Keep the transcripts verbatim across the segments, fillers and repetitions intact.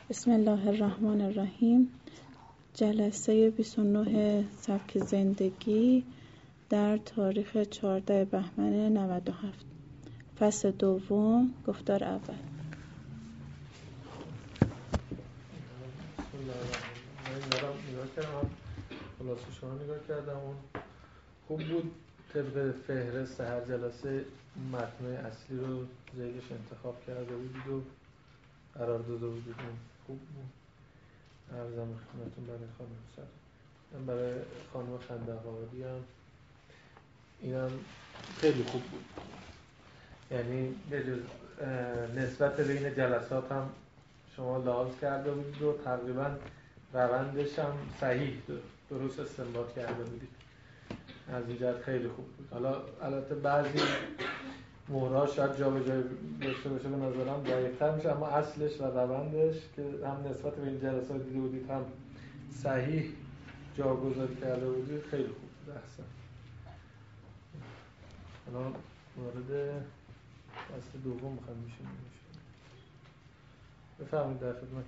بسم الله الرحمن الرحیم. جلسه بیست و نه سبک زندگی در تاریخ چهاردهم بهمن نود و هفت، فصل دوم، گفتار اول. بسم الله الرحمن الرحیم. من نگاه کردم، خلاصه شما نگاه کردم، اون خوب بود. طبق فهرست هر جلسه متن اصلی رو زیدش انتخاب کرده بودید و قرار داده بودید. خوب بود. عرضم خدمتتون برای خانم سر من برای خانم خندقاوی هم اینم خیلی خوب بود. یعنی به جز نسبت بین جلسات هم شما لحاظ کرده بودید و تقریبا روندش هم صحیح درست استنباط کرده بودید. از این جهت خیلی خوب بود. حالا البته بعضی مهرها شاید جا به جای داشته باشه، به نظرم دقیق‌تر میشه، اما اصلش و روندش که هم نسبت به این جلسات دیده بودید هم صحیح جاگذاری کرده بودید خیلی خوب بود. احسن. حالا وارد فصل دوم میخوام میشیم. بفرمایید، در خدمت.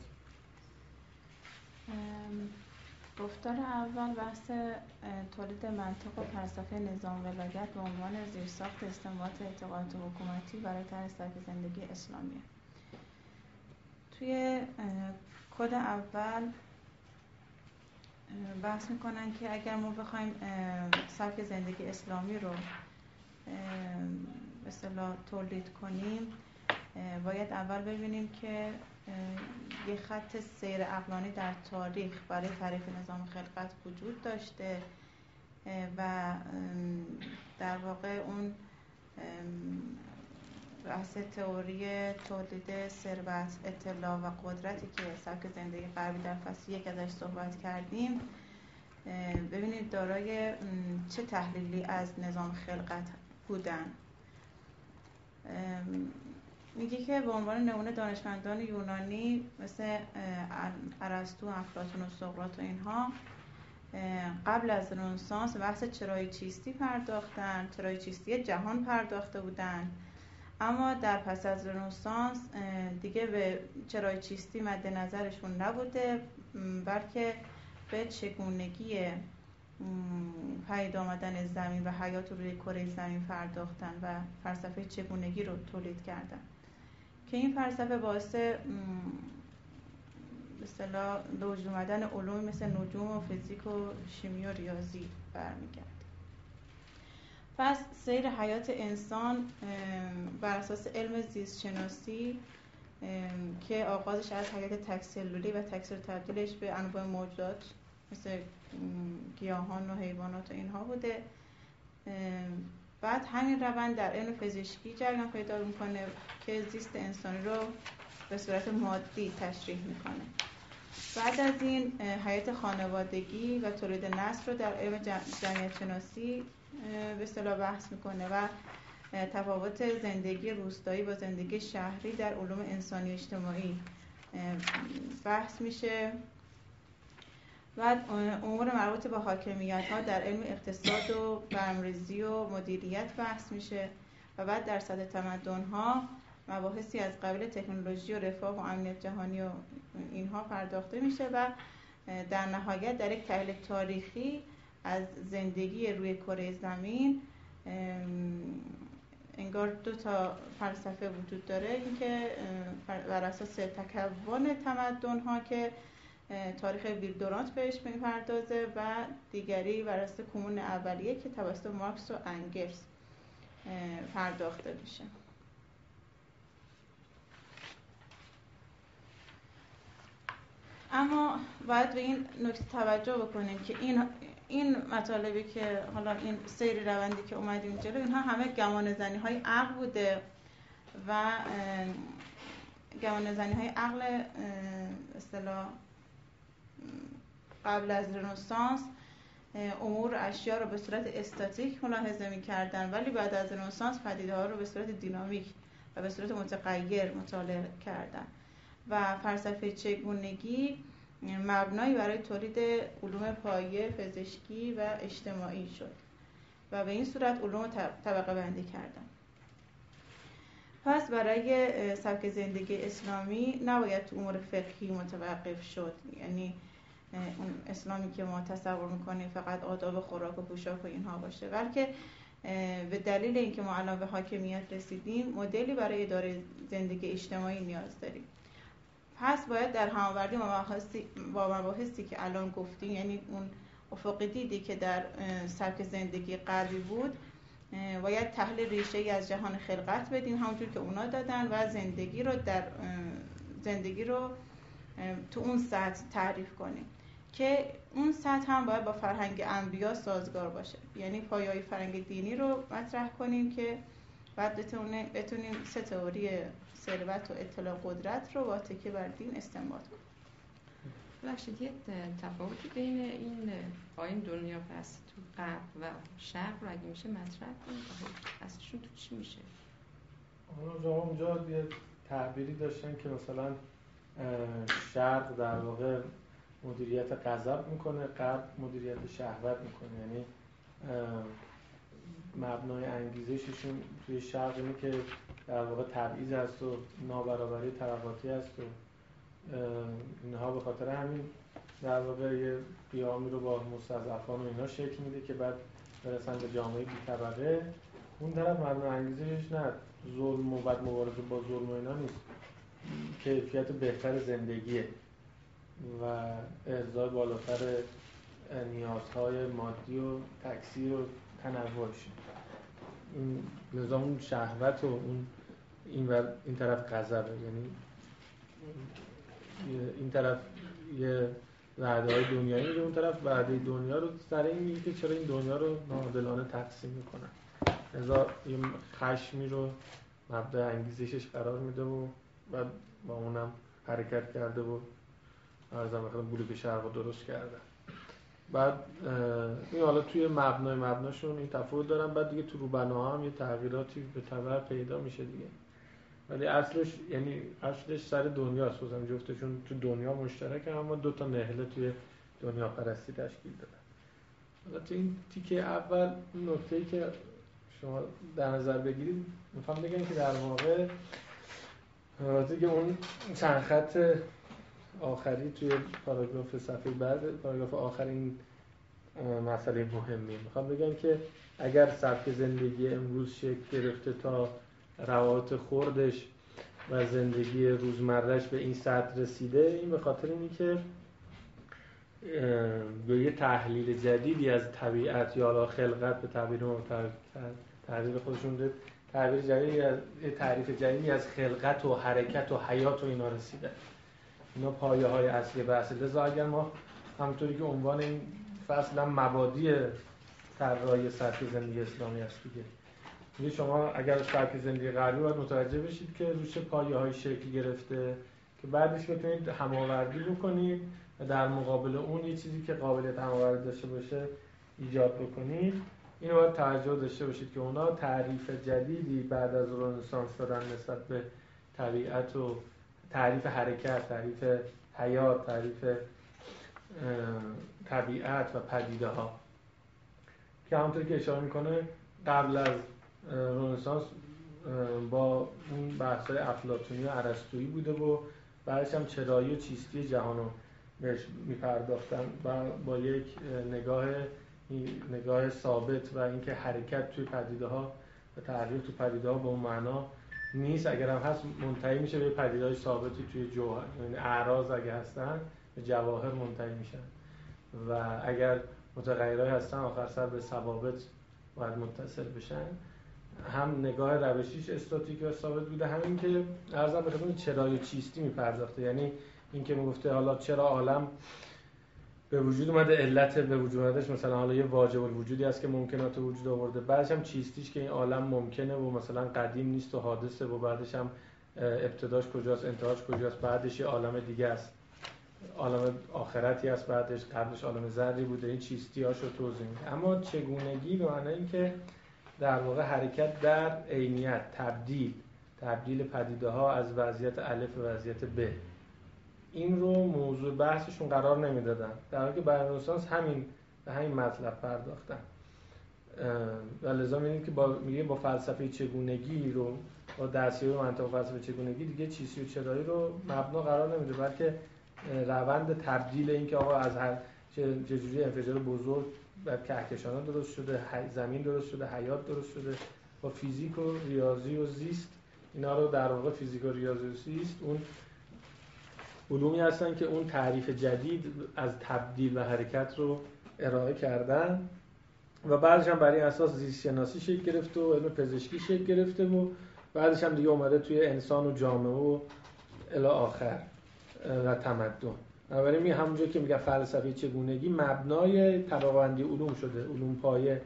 گفتار اول بحث تولید منطق و فلسفه نظام ولایت به عنوان زیرساخت استنباط اعتقادات حکومتی برای طرح سبک زندگی اسلامی. توی کد اول بحث میکنن که اگر ما بخوایم سبک زندگی اسلامی رو به اصطلاح تولید کنیم، باید اول ببینیم که یه خط سیر عقلانی در تاریخ برای تعریف نظام خلقت وجود داشته و در واقع اون بحث تئوری تولید ثروت، اطلاع و قدرتی که سبک زندگی غربی در فصل یک ازش صحبت کردیم، ببینید دارای چه تحلیلی از نظام خلقت بودن. میگه که به عنوان نمونه دانشمندان یونانی مثل ارسطو، افلاطون و سقراط و اینها قبل از رنسانس بحث چرایی چیستی پرداختن، چرایی چیستی جهان پرداخته بودن، اما در پس از رنسانس دیگه به چرایی چیستی مد نظرشون نبوده، بلکه به چگونگی پدید آمدن زمین و حیات روی کره زمین پرداختن و فلسفه چگونگی رو تولید کردن که این فلسفه باعث به اصطلاح به وجود اومدن علوم مثل نجوم و فیزیک و شیمی و ریاضی برمیگرده. پس سیر حیات انسان بر اساس علم زیست شناسی که آغازش از حیات تک‌سلولی و تکثیر تبدیلش به انواع موجودات مثل گیاهان و حیوانات و اینها بوده. بعد همین روند در علم پزشکی جریان پیدا میکنه که زیست انسانی رو به صورت مادی تشریح میکنه. بعد از این حیات خانوادگی و تولید نسل رو در علم جمعیت شناسی به اصطلاح بحث میکنه و تفاوت زندگی روستایی با زندگی شهری در علوم انسانی اجتماعی بحث میشه. بعد امور مربوط به حاکمیت ها در علم اقتصاد و برنامه‌ریزی و مدیریت بحث میشه و بعد در سطح تمدن ها مباحثی از قبیل تکنولوژی و رفاه و امنیت جهانی و اینها پرداخته میشه و در نهایت در یک تحلیل تاریخی از زندگی روی کره زمین انگار دو تا فلسفه وجود داره، اینکه بر اساس تکون تمدن ها که تاریخ ویلدورانت بهش میپردازه و دیگری بر اساس کمون اولیه که توسط مارکس و انگلز پرداخته میشه. اما باید به این نکته توجه بکنیم که این این مطالبی که حالا این سیر روندی که اومدیم جلو، اینها همه گمانه‌زنی های عقل بوده و گمانه‌زنی های عقل اصطلاح قبل از رنسانس امور اشیا رو به صورت استاتیک ملاحظه می‌کردن، ولی بعد از رنسانس پدیده‌ها رو به صورت دینامیک و به صورت متغیر مطالعه کردن و فلسفه چگونگی مبنایی برای تولید علوم پایه پزشکی و اجتماعی شد و به این صورت علوم طبقه بندی کردن. پس برای سبک زندگی اسلامی نباید تو امور فقهی متوقف شد، یعنی اون اسلامی که ما تصور میکنیم فقط آداب خوراک و پوشاک و اینها باشه، بلکه به دلیل اینکه ما الان به حاکمیت رسیدیم مدلی برای اداره زندگی اجتماعی نیاز داریم. پس باید در هماوردی با مباحثی که الان گفتیم، یعنی اون افق دیدی که در سبک زندگی غربی بود، باید تحلیل ریشه‌ای از جهان خلقت بدیم همونجور که اونا دادن و زندگی رو در زندگی رو تو اون سطح تعریف کنیم که اون سطح هم باید با فرهنگ انبیا سازگار باشه. یعنی پایه‌های فرهنگ دینی رو مطرح کنیم که بعد بتونیم سه تئوری ثروت و اطلاع قدرت رو با تکیه بر دین استنباط کنیم. ببخشید یه تفاوتی بین این با این دنیا پس تو غرب و شرق رو اگه میشه مطرح کنیم، اصلشون تو چی میشه؟ اونجا اونجا یه تعبیری داشتن که مثلا شرق در واقع مدیریت غضب میکنه، غرب مدیریت شهوت میکنه. یعنی مبنای انگیزششون توی شرق اینه که در واقع تبعیض هست و نابرابری طبقاتی هست و اینها به خاطر همین در واقع یه قیامی رو با مستضعفان و اینا شکل میده که بعد برسن به جامعه بی طبقه. اون طرف مبنای انگیزشش نه ظلم و بعد مبارزه با ظلم و اینا نیست، کیفیت بهتر زندگیه و ارضای بالاتر نیازهای مادی و تکثیر و تنوعش. این لزوم اون شهوت و اون این و این طرف غضبه، یعنی این طرف یه وعده‌های دنیایی میده، اون طرف وعده دنیا رو سر این میگه که چرا این دنیا رو ناعادلانه تقسیم میکنن. لذا یه خشمی رو مبدأ انگیزشش قرار میده و بعد با اونم حرکت کرده و ارزم بخوام بلوک شرق رو درست کرده. بعد این حالا توی مبنای مبناشون این تفاوت دارن، بعد دیگه تو روبناها هم یه تغییراتی به تبع پیدا میشه دیگه، ولی اصلش یعنی اصلش سر دنیاست. مثلا جفتشون تو دنیا مشترکه اما دو تا نهله توی دنیا پرستی تشکیل دادن. حالا تو این تیکه اول نکته‌ای که شما در نظر بگیرید میخوام بگم که در واقع راضی که اون چند خط آخری توی پاراگراف صفحه بعد، پاراگراف آخر این مسئله مهمیه. میخوام بگم که اگر سبک زندگی امروز شکل گرفته تا روابط خوردش و زندگی روزمرهش به این سطح رسیده، این به خاطر اینه که به یه تحلیل جدیدی از طبیعت یا خلقت به تعبیر ما تعبیر خودشون ده تعبیر جدیدی از تعریف جدیدی از خلقت و حرکت و حیات و اینا رسیده. اینا پایه های اصلی بحثه. لذا اگر ما همونطوری که عنوان این فصل هم مبادی طراحی سبک زندگی اسلامی است دیگه، میگه شما اگر سبک زندگی غربی باید متوجه بشید که روش چه پایه های شکل گرفته که بعدش بتونید هماوردی بکنید و در مقابل اون یه چیزی که قابلیت هماوردی داشته باشه ایجاد بکنید. اینو باید توجه داشته باشید که اونا تعریف جدیدی بعد از رنسانس دادن نسبت به طبیعت و تعریف حرکت، تعریف حیات، تعریف طبیعت و پدیده ها که همونطور که اشاره میکنه قبل از رنسانس با اون بحث‌های افلاطونی و ارسطویی بوده و بعدش هم چرایی و چیستی جهان رو بهش میپرداختن و با یک نگاه نگاه ثابت و اینکه حرکت توی پدیده ها و تغییر توی پدیده ها به اون معنا نیست، اگر هم هست منتهی میشه به پدیده‌های ثابتی توی جوهر، یعنی اعراض اگه هستن به جواهر منتهی میشن و اگر متغیرهای هستن آخر سر به ثوابت باید متصل بشن. هم نگاه روشیش استاتیک و ثابت بوده، همین که عرضم به خدمت چرای و چیستی میپرداخته، یعنی این که میگفته حالا چرا عالم به وجود اومده، علت به وجود اومدهش مثلا حالا یه واجب الوجودی هست که ممکنات وجود آورده، بعدش هم چیستیش که این عالم ممکنه و مثلا قدیم نیست و حادثه و بعدش هم ابتداش کجاست انتهاش کجاست، بعدش یه عالم دیگه است، عالم آخرتی است، بعدش قبلش عالم ذری بوده. این چیستی هاشو توضیح میده. اما چگونگی به معنی این که در واقع حرکت در عینیت، تبدیل تبدیل پدیده ها از وضعیت الف به وضعیت ب، این رو موضوع بحثشون قرار نمیدادن، در حالی که بعد از رنسانس همین به همین مطلب پرداختن. و لذا می‌بینید که با میگه با فلسفه چگونگی رو با دستیابی به منطق فلسفه چگونگی دیگه چیستی و چرایی رو مبنا قرار نمیده، بلکه روند تبدیل این که آقا از هر چجوری انفجار بزرگ و کهکشان‌ها درست شده، زمین درست شده، حیات درست شده، با فیزیک و ریاضی و زیست، اینا رو در واقع فیزیک و ریاضی و زیست اون علومی هستن که اون تعریف جدید از تبدیل و حرکت رو ارائه کردن و بعدش هم برای اساس زیست شناسی شکل گرفته و علم پزشکی شکل گرفته و بعدش هم دیگه اومده توی انسان و جامعه و الی آخر و تمدن. بنابراین می همونجور که میگه فلسفه چگونگی مبنای طبقه‌بندی علوم شده، علوم پایه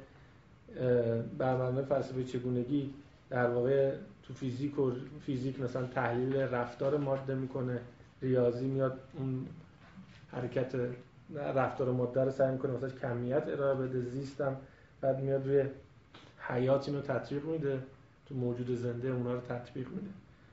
بر مبنای فلسفه چگونگی در واقع تو فیزیک و فیزیک مثلا تحلیل رفتار ماده میکنه، ریاضی میاد اون حرکت رفتار ماده رو سعی میکنه مثلا کمیت ارائه بده، زیستم بعد میاد روی حیات اینو تطبیق میده، تو موجود زنده اونا رو تطبیق میده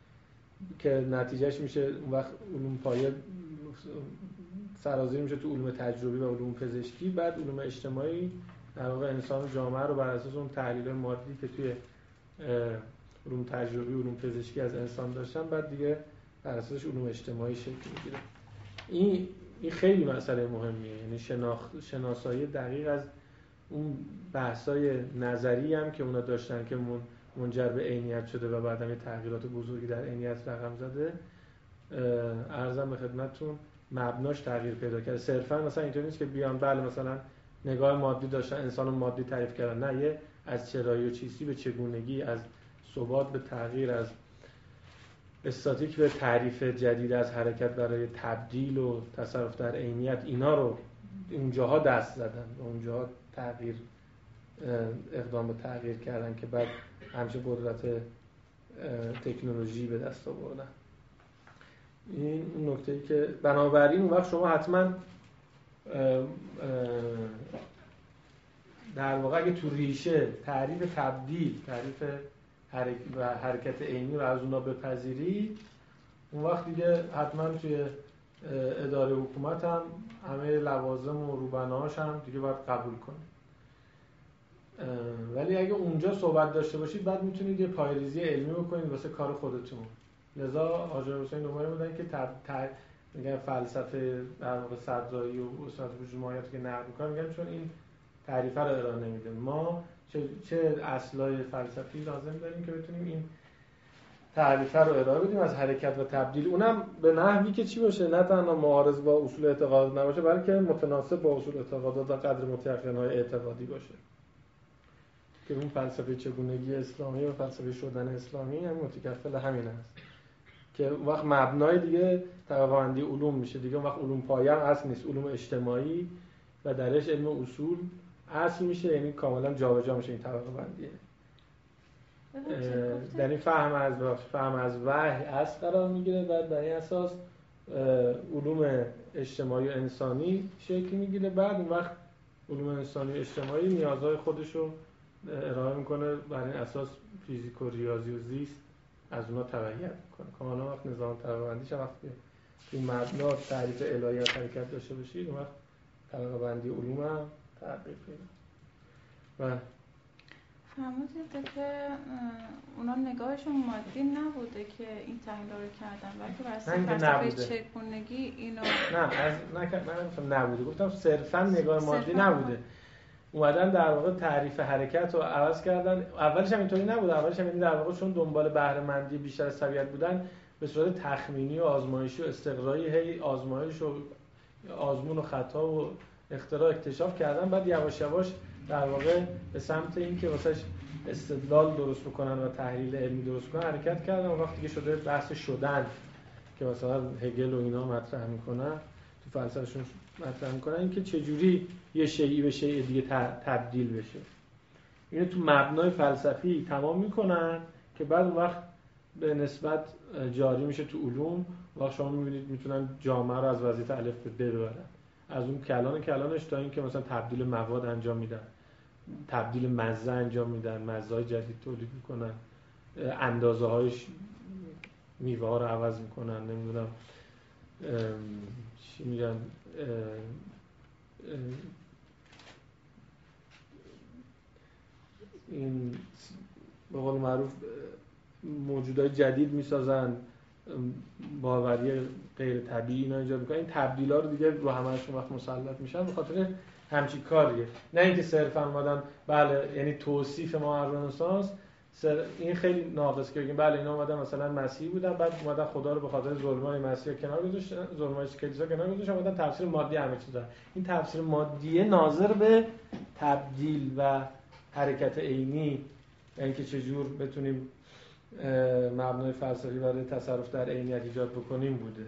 که نتیجهش میشه اون وقت علوم پایه سرازیر میشه تو علوم تجربی و علوم پزشکی. بعد علوم اجتماعی در واقع انسان و جامعه رو بر اساس اون تحلیل مادی که توی علوم تجربی علوم پزشکی از انسان داشتن بعد دیگه بر اساسش علوم اجتماعی شکل میگیره. این این خیلی مسئله مهمیه، یعنی شناخت شناسایی دقیق از اون بحث‌های نظری هم که اونا داشتن که منجر به عینیت شده و بعداً یه تغییرات بزرگی در عینیت رقم زده. عرضم به خدمتتون مبناش تغییر پیدا کرده. صرفاً مثلا اینطوری نیست که بیان بله مثلا نگاه مادی داشتن انسان مادی تعریف کردن، نه، یه از چرایی و چیستی به چگونگی، از ثبات به تغییر، از استاتیک به تعریف جدید از حرکت برای تبدیل و تصرف در عینیت، اینا رو اونجاها دست زدن و اونجاها تغییر اقدام به تغییر کردن که بعد همچه قدرت تکنولوژی به دست آوردن. این نکته‌ای که بنابراین اون وقت شما حتما در واقع اگه تو ریشه تعریف تبدیل، تعریف حرکت و حرکت عینی رو از اونا بپذیرید، اون وقت دیگه حتما توی اداره حکومت هم همه لوازم و روبناهاش هم دیگه باید قبول کنید. ولی اگه اونجا صحبت داشته باشید بعد میتونید یه پایه‌ریزی علمی بکنید واسه کار خودتون. لذا آقای حسین نمایی بودن که تب... تب... میگن فلسفه در واقع صدرایی و استاد جمهوریت که نقد میکنن، میگن چون این تعریفه رو ارائه نمیده، ما چه چه اصلای فلسفی لازم داریم که بتونیم این تعریفه رو ارائه بدیم از حرکت و تبدیل، اونم به نحوی که چی باشه، نه تنها معارض با اصول اعتقاد نباشه بلکه متناسب با اصول اعتقادات و قدر متيقن‌های اعتقادی باشه. که اون فلسفه چگونگی اسلامی و فلسفه شدن اسلامی هم متکفل همین است که وقت مبنای دیگه طبقه‌بندی علوم میشه دیگه. وقت علوم پایه هم اصل نیست، علوم اجتماعی و درش علم اصول اصل میشه، یعنی کاملا جابجا میشه این طبقه بندیه. در این فهم از فهم از وحی اصل قرار میگیره، بعد بر این اساس علوم اجتماعی و انسانی شکل میگیره، بعد اون وقت علوم انسانی و اجتماعی نیازهای خودش رو ارائه میکنه، بر این اساس فیزیک و ریاضی و زیست از اونا تبعیت میکنه. کاملا وقت نظام طبقه بندیش وقتی این مبنا تعریف الهی از حرکت داشته باشید، اون وقت طبقه بندی علوم هم تحقیق پیدا. و فرمودید که اونا نگاهشون مادی نبوده که این تحلیل رو کردن، بلکه بر اساس فلسفه چگونگی اینو نه از نکرد من نبوده، گفتم صرفا نگاه مادی نبوده. اومدن در واقع تعریف حرکت رو عوض کردن. اولش هم اینطوری نبود، اولش هم این در واقع چون دنبال بهره مندی بیشتر از طبیعت بودن به صورت تخمینی و آزمایشی و استقرایی هی آزمایش و آزمون و خطا و اختراع اکتشاف کردن، بعد یواش یواش در واقع به سمت این که واسش استدلال درست بکنن و تحلیل علمی درست کنن حرکت کردن. اون وقت دیگه شده بحث شدن که مثلا هگل و اینا مطرح میکنن، تو فلسفهشون مطرح میکنن اینکه چجوری یه شیئی به شیء دیگه تبدیل بشه. اینو تو مبنای فلسفی تمام میکنن که بعد اون وقت به نسبت جاری میشه تو علوم. وقت شما میبینید میتونن جامعه رو از وضعیت الف به ب ببرن، از اون کلان کلانش تا این که مثلا تبدیل مواد انجام میدن، تبدیل مزه انجام میدن، مزه‌های جدید تولید میکنن، اندازه هایش میوه ها رو عوض میکنن، نمیدونم چی میگن، این به قول معروف موجودات جدید میسازن، باوری غیر طبیعی اینا ایجاد میکنن. این تبدیلا رو دیگه رو همه‌شون وقت مسلط میشن به خاطر همچین کاریه، نه اینکه صرفا اومدن بله یعنی توصیف ما از رنسانس این خیلی ناقص که بگیم بله اینا اومدن مثلا مسیحی بودن بعد اومدن خدا رو به خاطر ظلمای مسیح کنار گذاشتن، ظلمای کلیسا کنار گذاشتن، اومدن تفسیر مادی همه چیز دادن. این تفسیر مادیه ناظر به تبدیل و حرکت عینی، یعنی که چجور بتونیم مبنای فلسفی برای تصرف در عینیت ایجاد بکنیم بوده.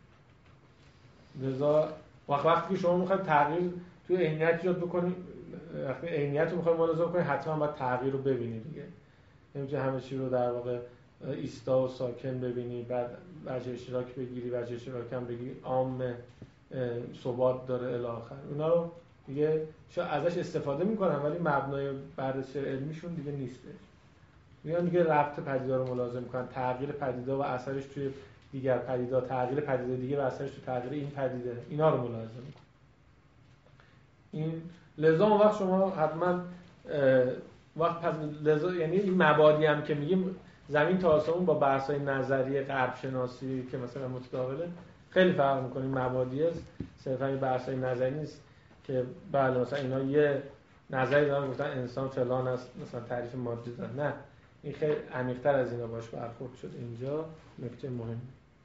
لذا وقت وقتی که شما میخواید تغییر تو عینیت ایجاد بکنید، وقتی عینیت رو میخواید ملاحظه کنید حتما باید تغییر رو ببینید دیگه. نمیشه همه چی رو در واقع ایستا و ساکن ببینی بعد وجه اشتراک بگیری، وجه اشتراک هم بگیری عام ثبات داره الی آخر. اونا رو دیگه شاید ازش استفاده میکنن ولی مبنای بررسی علمیشون دیگه نیستش. میان دیگه ربط پدیده رو ملاحظه میکنن، تغییر پدیده و اثرش توی دیگر پدیده، تغییر پدیده دیگه و اثرش توی تغییر این پدیده، اینا رو ملاحظه میکنن. این لذا اون وقت شما حتما وقت پس لذا یعنی این مبادی هم که میگیم زمین تا آسمون با بحث‌های نظریه غرب شناسی که مثلا متداوله خیلی فرق می‌کنه. مبادی است صرفا این بحث‌های نظری نیست که بله مثلا اینا یه نظری دارن گفتن انسان فلان است مثلا تعریف مادی دارن، نه این خیلی عمیق‌تر از اینا باش برخورد شده. اینجا نکته مهم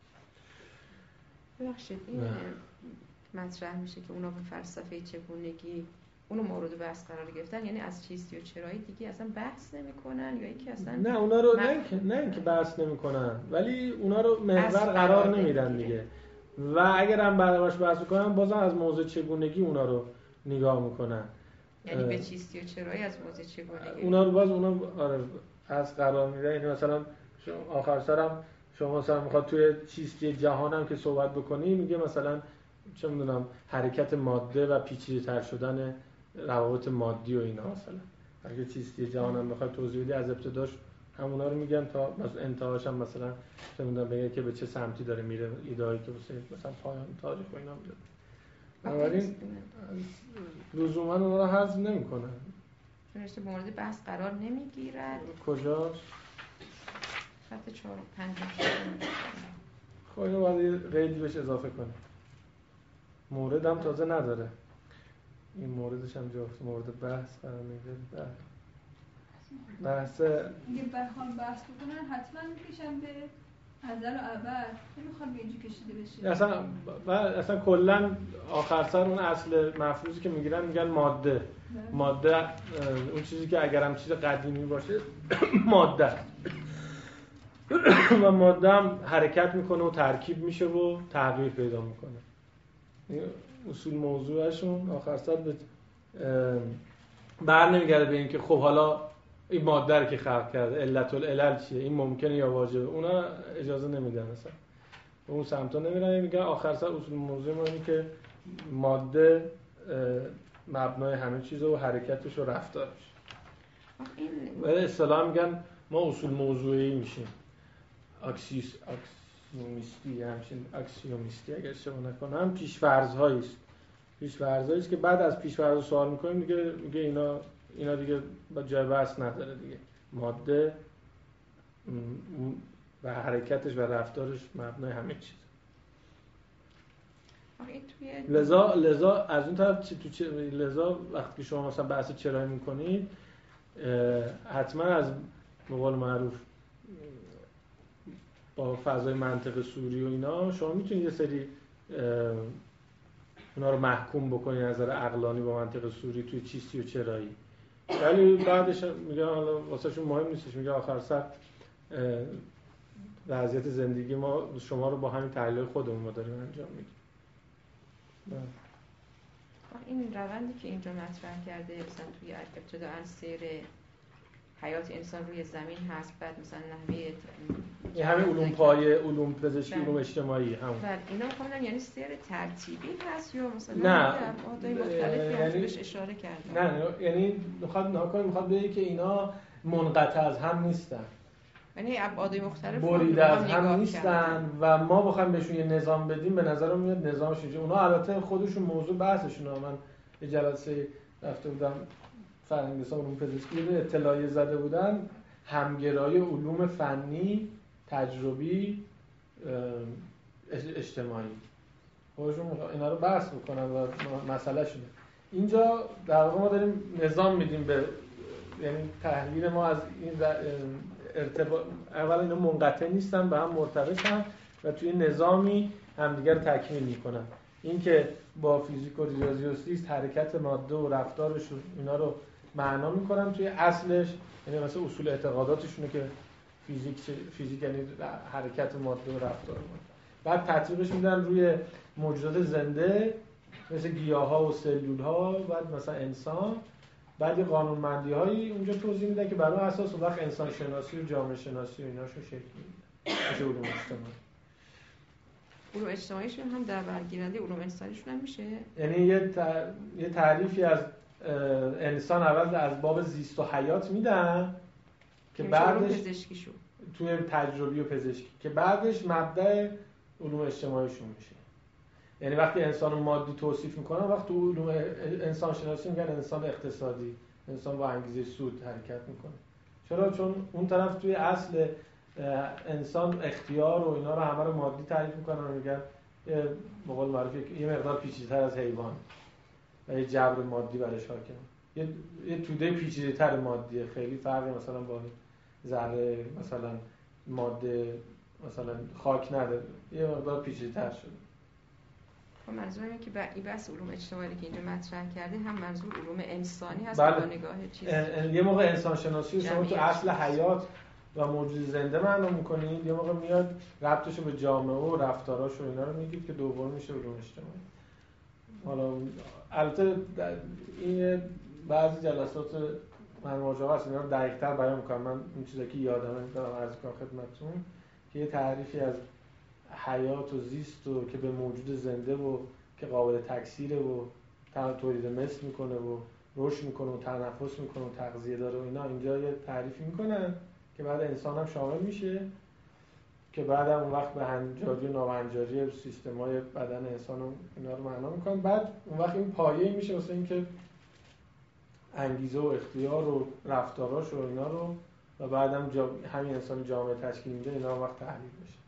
ببخشید این مطرح میشه که اونا به فلسفه چگونگی اونو مورد بحث قرار گرفتن، یعنی از چیستی و چرایی دیگه اصلا بحث نمی‌کنن یا اینکه اصلا نه اونا رو نه اینکه نه اینکه بحث نمی‌کنن ولی اونا رو محور قرار نمیدن دیگه. و اگر هم براش بحث کنن بازم از موضوع چگونگی اونا رو نگاه میکنن، یعنی به چیستی و چرایی از موضوع چگونگی اونا رو باز اونا آره از قرار میدن. یعنی مثلا آخر سرم شما مثلا میخواد توی چیستی جهانم که صحبت بکنی میگه مثلا چه میدونم حرکت ماده و پیچیده‌تر شدن روابط مادی و اینا. مثلا اگه چیستی جهانم بخواد توضیح بدی از ابتداش همونا رو میگن تا مثلا انتهاش هم مثلا چه میدونم بگه که به چه سمتی داره میره، ایده‌ای که واسه مثلا پایان تاریخ و اینا میده. بنابراین لزوما اونا رو حذف نمی‌کنن. چون مورد بحث قرار نمیگیرد. کجاست؟ خط چهار و پنج. خب اینو باید قیدی بهش اضافه کنیم. مورد هم تازه نداره. این موردش هم جفت مورد بحث قرار میگیره. بحث اگه بخوام بحث بکنن حتما میکشم به ازل و ابد، نمیخوام به اینجا کشیده بشه. اصلا اصلا کلا آخر سر اون اصل مفروضی که میگیرن میگن ماده. ماده اون چیزی که اگرم چیز قدیمی باشه ماده و ماده هم حرکت میکنه و ترکیب میشه و تغییر پیدا میکنه. این اصول موضوعشون آخر سر به بر نمیگرده به این که خب حالا این ماده رو که خلق کرده علت العلل چیه، این ممکنه یا واجبه، اونا اجازه نمیدن اصلا به اون سمتا نمیرن. میگن آخر سر اصول موضوع ما اینه که ماده مبنای همه چیزه و حرکتش و رفتارش. و اصطلاحا میگن ما اصول موضوعی میشیم، اکسیس اکسیومیستی، همچین اکسیومیستی اگر اشتباه نکنم پیش‌فرض‌هایی است. پیش‌فرض‌هایی است که بعد از پیش‌فرض سوال می‌کنیم دیگه میگه اینا اینا دیگه با جای بحث نداره دیگه. ماده و حرکتش و رفتارش مبنای همه چیز. لذا لذا از اون طرف تو چه لذا وقتی شما مثلا بحث چرایی می‌کنید حتما از به قول معروف با فضای منطق سوری و اینا شما میتونید یه سری اونا رو محکوم بکنید نظر عقلانی با منطق سوری توی چیستی و چرایی، ولی بعدش میگه حالا واسهشون مهم نیستش. میگه آخر سر وضعیت زندگی ما شما رو با همین تحلیل خودمون ما داریم انجام میدیم. این روندی که اینجا مطرح کرده مثلا توی ابتداء سیر حیات انسان روی زمین هست، بعد مثلا نحوه این همه علوم پایه، علوم پزشکی، علوم اجتماعی همون. بعد اینا می‌خوام یعنی سیر ترتیبی هست یا مثلا نه ماده‌های مختلفی هم بهش اشاره کردن؟ نه یعنی میخواد ناکن میخواد بگه که اینا منقطع از هم نیستن، یعنی ابعاد مختلف بریده از هم نیستن و ما بخوایم بهشون یه نظام بدیم به نظرم میاد نظامش اینجوری. اونا البته خودشون موضوع بحثشونه. من یه جلسه رفته بودم فرهنگستان علوم پزشکی رو اطلاعیه زده بودن، همگرایی علوم فنی، تجربی، اجتماعی. خودشون اینا رو بحث میکنن و مسئله شونه. اینجا در واقع ما داریم نظام میدیم به، یعنی تحلیل ما از این ارتباط، اول اینا منقطع نیستن، به هم مرتبطن و توی نظامی همدیگر رو تکمیل میکنن. این که با فیزیک و ریاضی و زیست حرکت ماده و رفتارش اینا رو معنا میکنن توی اصلش، یعنی مثلا اصول اعتقاداتشونه که فیزیک فیزیک یعنی حرکت ماده و رفتار ماده. بعد تطبیقش میدن روی موجودات زنده مثل گیاها و سلولها، بعد مثلا انسان. بعد قانونمندی هایی اونجا توضیح میدن که بر اون اساس اون وقت انسان شناسی و جامعه شناسی و ایناشو شکل میدن. میشه علوم اجتماعی. علوم اجتماعیشون هم در برگیرنده علوم انسانیشون هم میشه؟ یعنی یه یه تعریفی از انسان اول از باب زیست و حیات میدن که بعدش پزشکیشون توی تجربی و پزشکی که بعدش مبدأ علوم اجتماعیشون میشه. یعنی وقتی انسان رو مادی توصیف میکنن، وقتی تو علوم انسان شناسی میگن انسان اقتصادی، انسان با انگیزه سود حرکت میکنه. چرا؟ چون اون طرف توی اصل انسان اختیار و اینا رو همه رو مادی تعریف میکنن و میگن به قول معروف یه مقدار پیچیده‌تر از حیوان و یه جبر مادی برش حاکمه. یه یه توده پیچیده‌تر مادیه، خیلی فرقی مثلا با ذره مثلا ماده مثلا خاک نداره، یه مقدار پیچیده‌تر شده. منظورم اینه که این بحث علوم اجتماعی که اینجا مطرح کردین هم منظور علوم انسانی هست بله. با نگاه چیز یه موقع انسان شناسی شما تو اصل حیات و موجود زنده معنا می‌کنید، یه موقع میاد ربطش رو به جامعه و رفتاراش و اینا رو میگید که دوم میشه علوم اجتماعی. حالا البته این بعضی جلسات من مراجعه هست اینا رو دقیق‌تر بیان می‌کنم. من اون چیزایی که یادمه می‌ذارم عرض کنم خدمتتون که یه تعریفی از حیات و زیست و که به موجود زنده و که قابل تکثیره و تولید مثل میکنه و رشد میکنه و تنفس میکنه و تغذیه داره و اینا، اینجا یه تعریفی میکنن که بعد انسان هم شامل میشه که بعد هم اون وقت به هنجاری و ناهنجاری سیستم‌های بدن انسان هم اینا رو معنا میکنن. بعد اون وقت این پایه‌ای میشه واسه اینکه انگیزه و اختیار و رفتاراش و اینا رو و بعدم جا... همین انسان جامعه تشکیل میده، اینا هم وقت تحلیل میشه.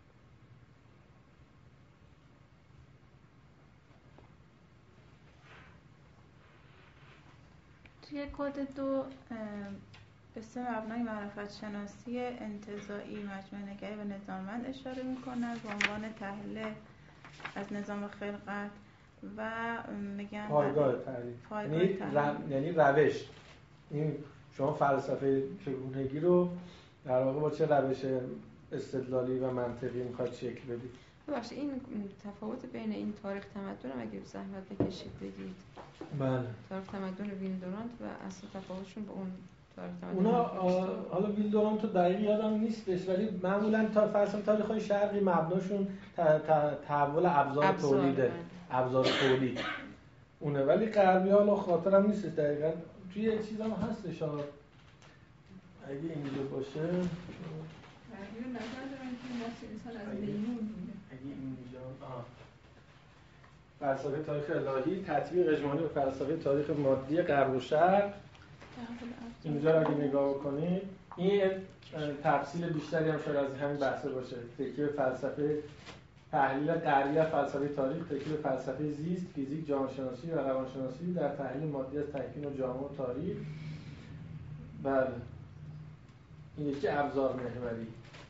توی کد دو به سه مبنای معرفت شناسی انتزاعی، مجموعه نگری و نظاممند اشاره میکنن به عنوان تحلیل از نظام خلقت و میگن پایگاه تعریف، پایگاه یعنی, تعریف. یعنی روش. این شما فلسفه چگونگی رو در واقع با چه روش استدلالی و منطقی میخواید شکل بدید؟ ببخشید این تفاوت بین این تاریخ تمدن هم اگه زحمت بکشید بگید. بله. تاریخ تمدن ویلدورانت و اصل تفاوتشون با اون تاریخ تمدن اونا حالا ویلدورانت رو دقیق یادم نیستش، ولی معمولا تا فلسفه تاریخ‌های شرقی مبناشون تحول ابزار تولیده، ابزار تولید اونه، ولی غربی ها خاطرم نیست دقیقاً. توی یه چیز هم هستش ها اگه اینجا باشه غربی ها نظر دارن که نسل انسان از میمون بوده. اگه اینجا آه فلسفه تاریخ الهی، تطبیق اجمالی به فلسفه تاریخ مادی غرب و شرق. اینجا رو اگه نگاه کنید این تفصیل بیشتری هم شاید از همین بحثه باشه. تکیه فلسفه تحلیل غربی از فلسفه تاریخ، تکیه فلسفه زیست، فیزیک، جامعه شناسی و روانشناسی در تحلیل مادی از تکوین و جامعه و تاریخ. بله. این یکی ابزار محوری.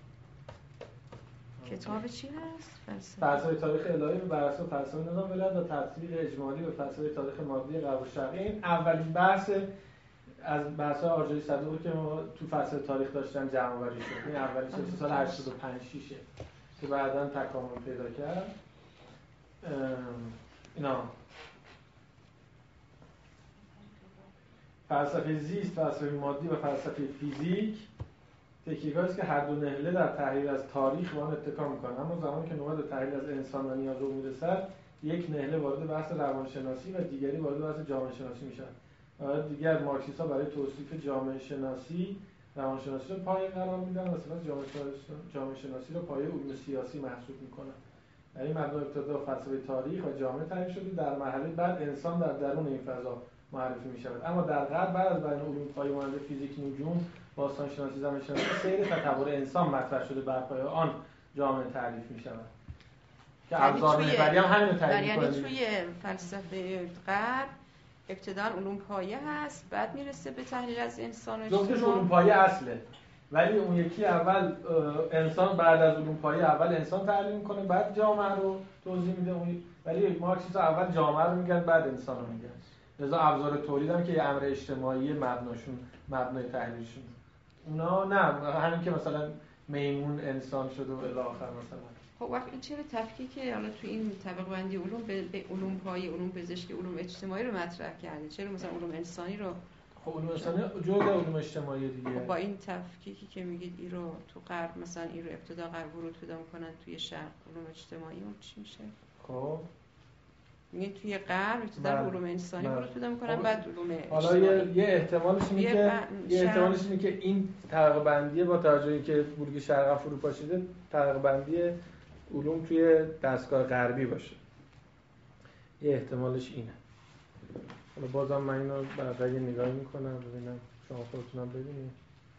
کتاب چی هست؟ فلسفه فلسفه تاریخ الهی بر اساس فلسفه نظام ولایت و تطبیق اجمالی به فلسفه تاریخ مادی غرب و شرقی. این اولین بحث از بحث‌های آجری صدوقی که ما تو فلسفه تاریخ داشتن جمع‌آوری شد. این اولش سال هشتاد و پنج شش که بعداً تکامل پیدا کرد. اینا فلسفه زیست، فلسفه مادی و فلسفه فیزیک تکیه‌گاهی است که هر دو نهله در تحلیل از تاریخ به آن اتکا می‌کنند. اما زمانی که نوبت به تحلیل از انسان و نیاز او می‌رسد، یک نهله وارد بحث روانشناسی و دیگری وارد بحث جامعه شناسی می‌شود. و دیگر مارکسیست‌ها برای توصیف جامعه شناسی روانشناسی رو پایه قرار میدن و سپس جامعه جامعه شناسی رو پایه علوم سیاسی محسوب می‌کنند. در این مبنا ابتدا فلسفه تاریخ و جامعه تعریف شده، در مرحله بعد انسان در درون این فضا معرفی می شود. اما در غرب بعد از بیان علوم پایه مانند فیزیک، نجوم، باستان شناسی، زمین شناسی، سیر تطور انسان مطرح شده بر پایه آن جامعه تعریف می شود که ابزار محوری هم همین رو تعریف یعنی می‌کنه. توی فلسفه غرب ابتدا علوم پایه هست، بعد میرسه به تحلیل از انسان و جفتش اجتماع. علوم پایه اصله، ولی اون یکی اول انسان، بعد از علوم پایه اول انسان تحلیل میکنه، بعد جامعه رو توضیح میده. اون ولی مارکسیستا اول جامعه رو میگن، بعد انسان رو میگن. لذا ابزار تولید هم که یه امر اجتماعی مبناشون مبنای تحلیلشون. اونا نه، همین که مثلا میمون انسان شده و الی آخر مثلا. خب وقت این چرا تفکیک حالا تو این طبقه بندی علوم به, به علوم پایه، علوم پزشکی، علوم اجتماعی رو مطرح کرده؟ چرا مثلا علوم انسانی رو؟ خب علوم انسانی جزء علوم اجتماعی دیگه. خب با این تفکیکی که میگید این رو تو غرب مثلا این رو ابتدا غرب ورود پیدا میکنن، توی شرق علوم اجتماعی اون چی میشه؟ خب میگن توی غرب ابتدا علوم انسانی ورود پیدا میکنن، خب بعد علوم اجتماعی. حالا یه, یه احتمالش اینه که ب... یه احتمالش اینه که این طبقه بندی با توجه اینکه بورگ شرق فروپا شده، طبقه بندی علوم توی دستگاه غربی باشه. یه احتمالش اینه. حالا بازم من اینو بعدا یه نگاهی میکنم ببینم شما خودتونم ببینید.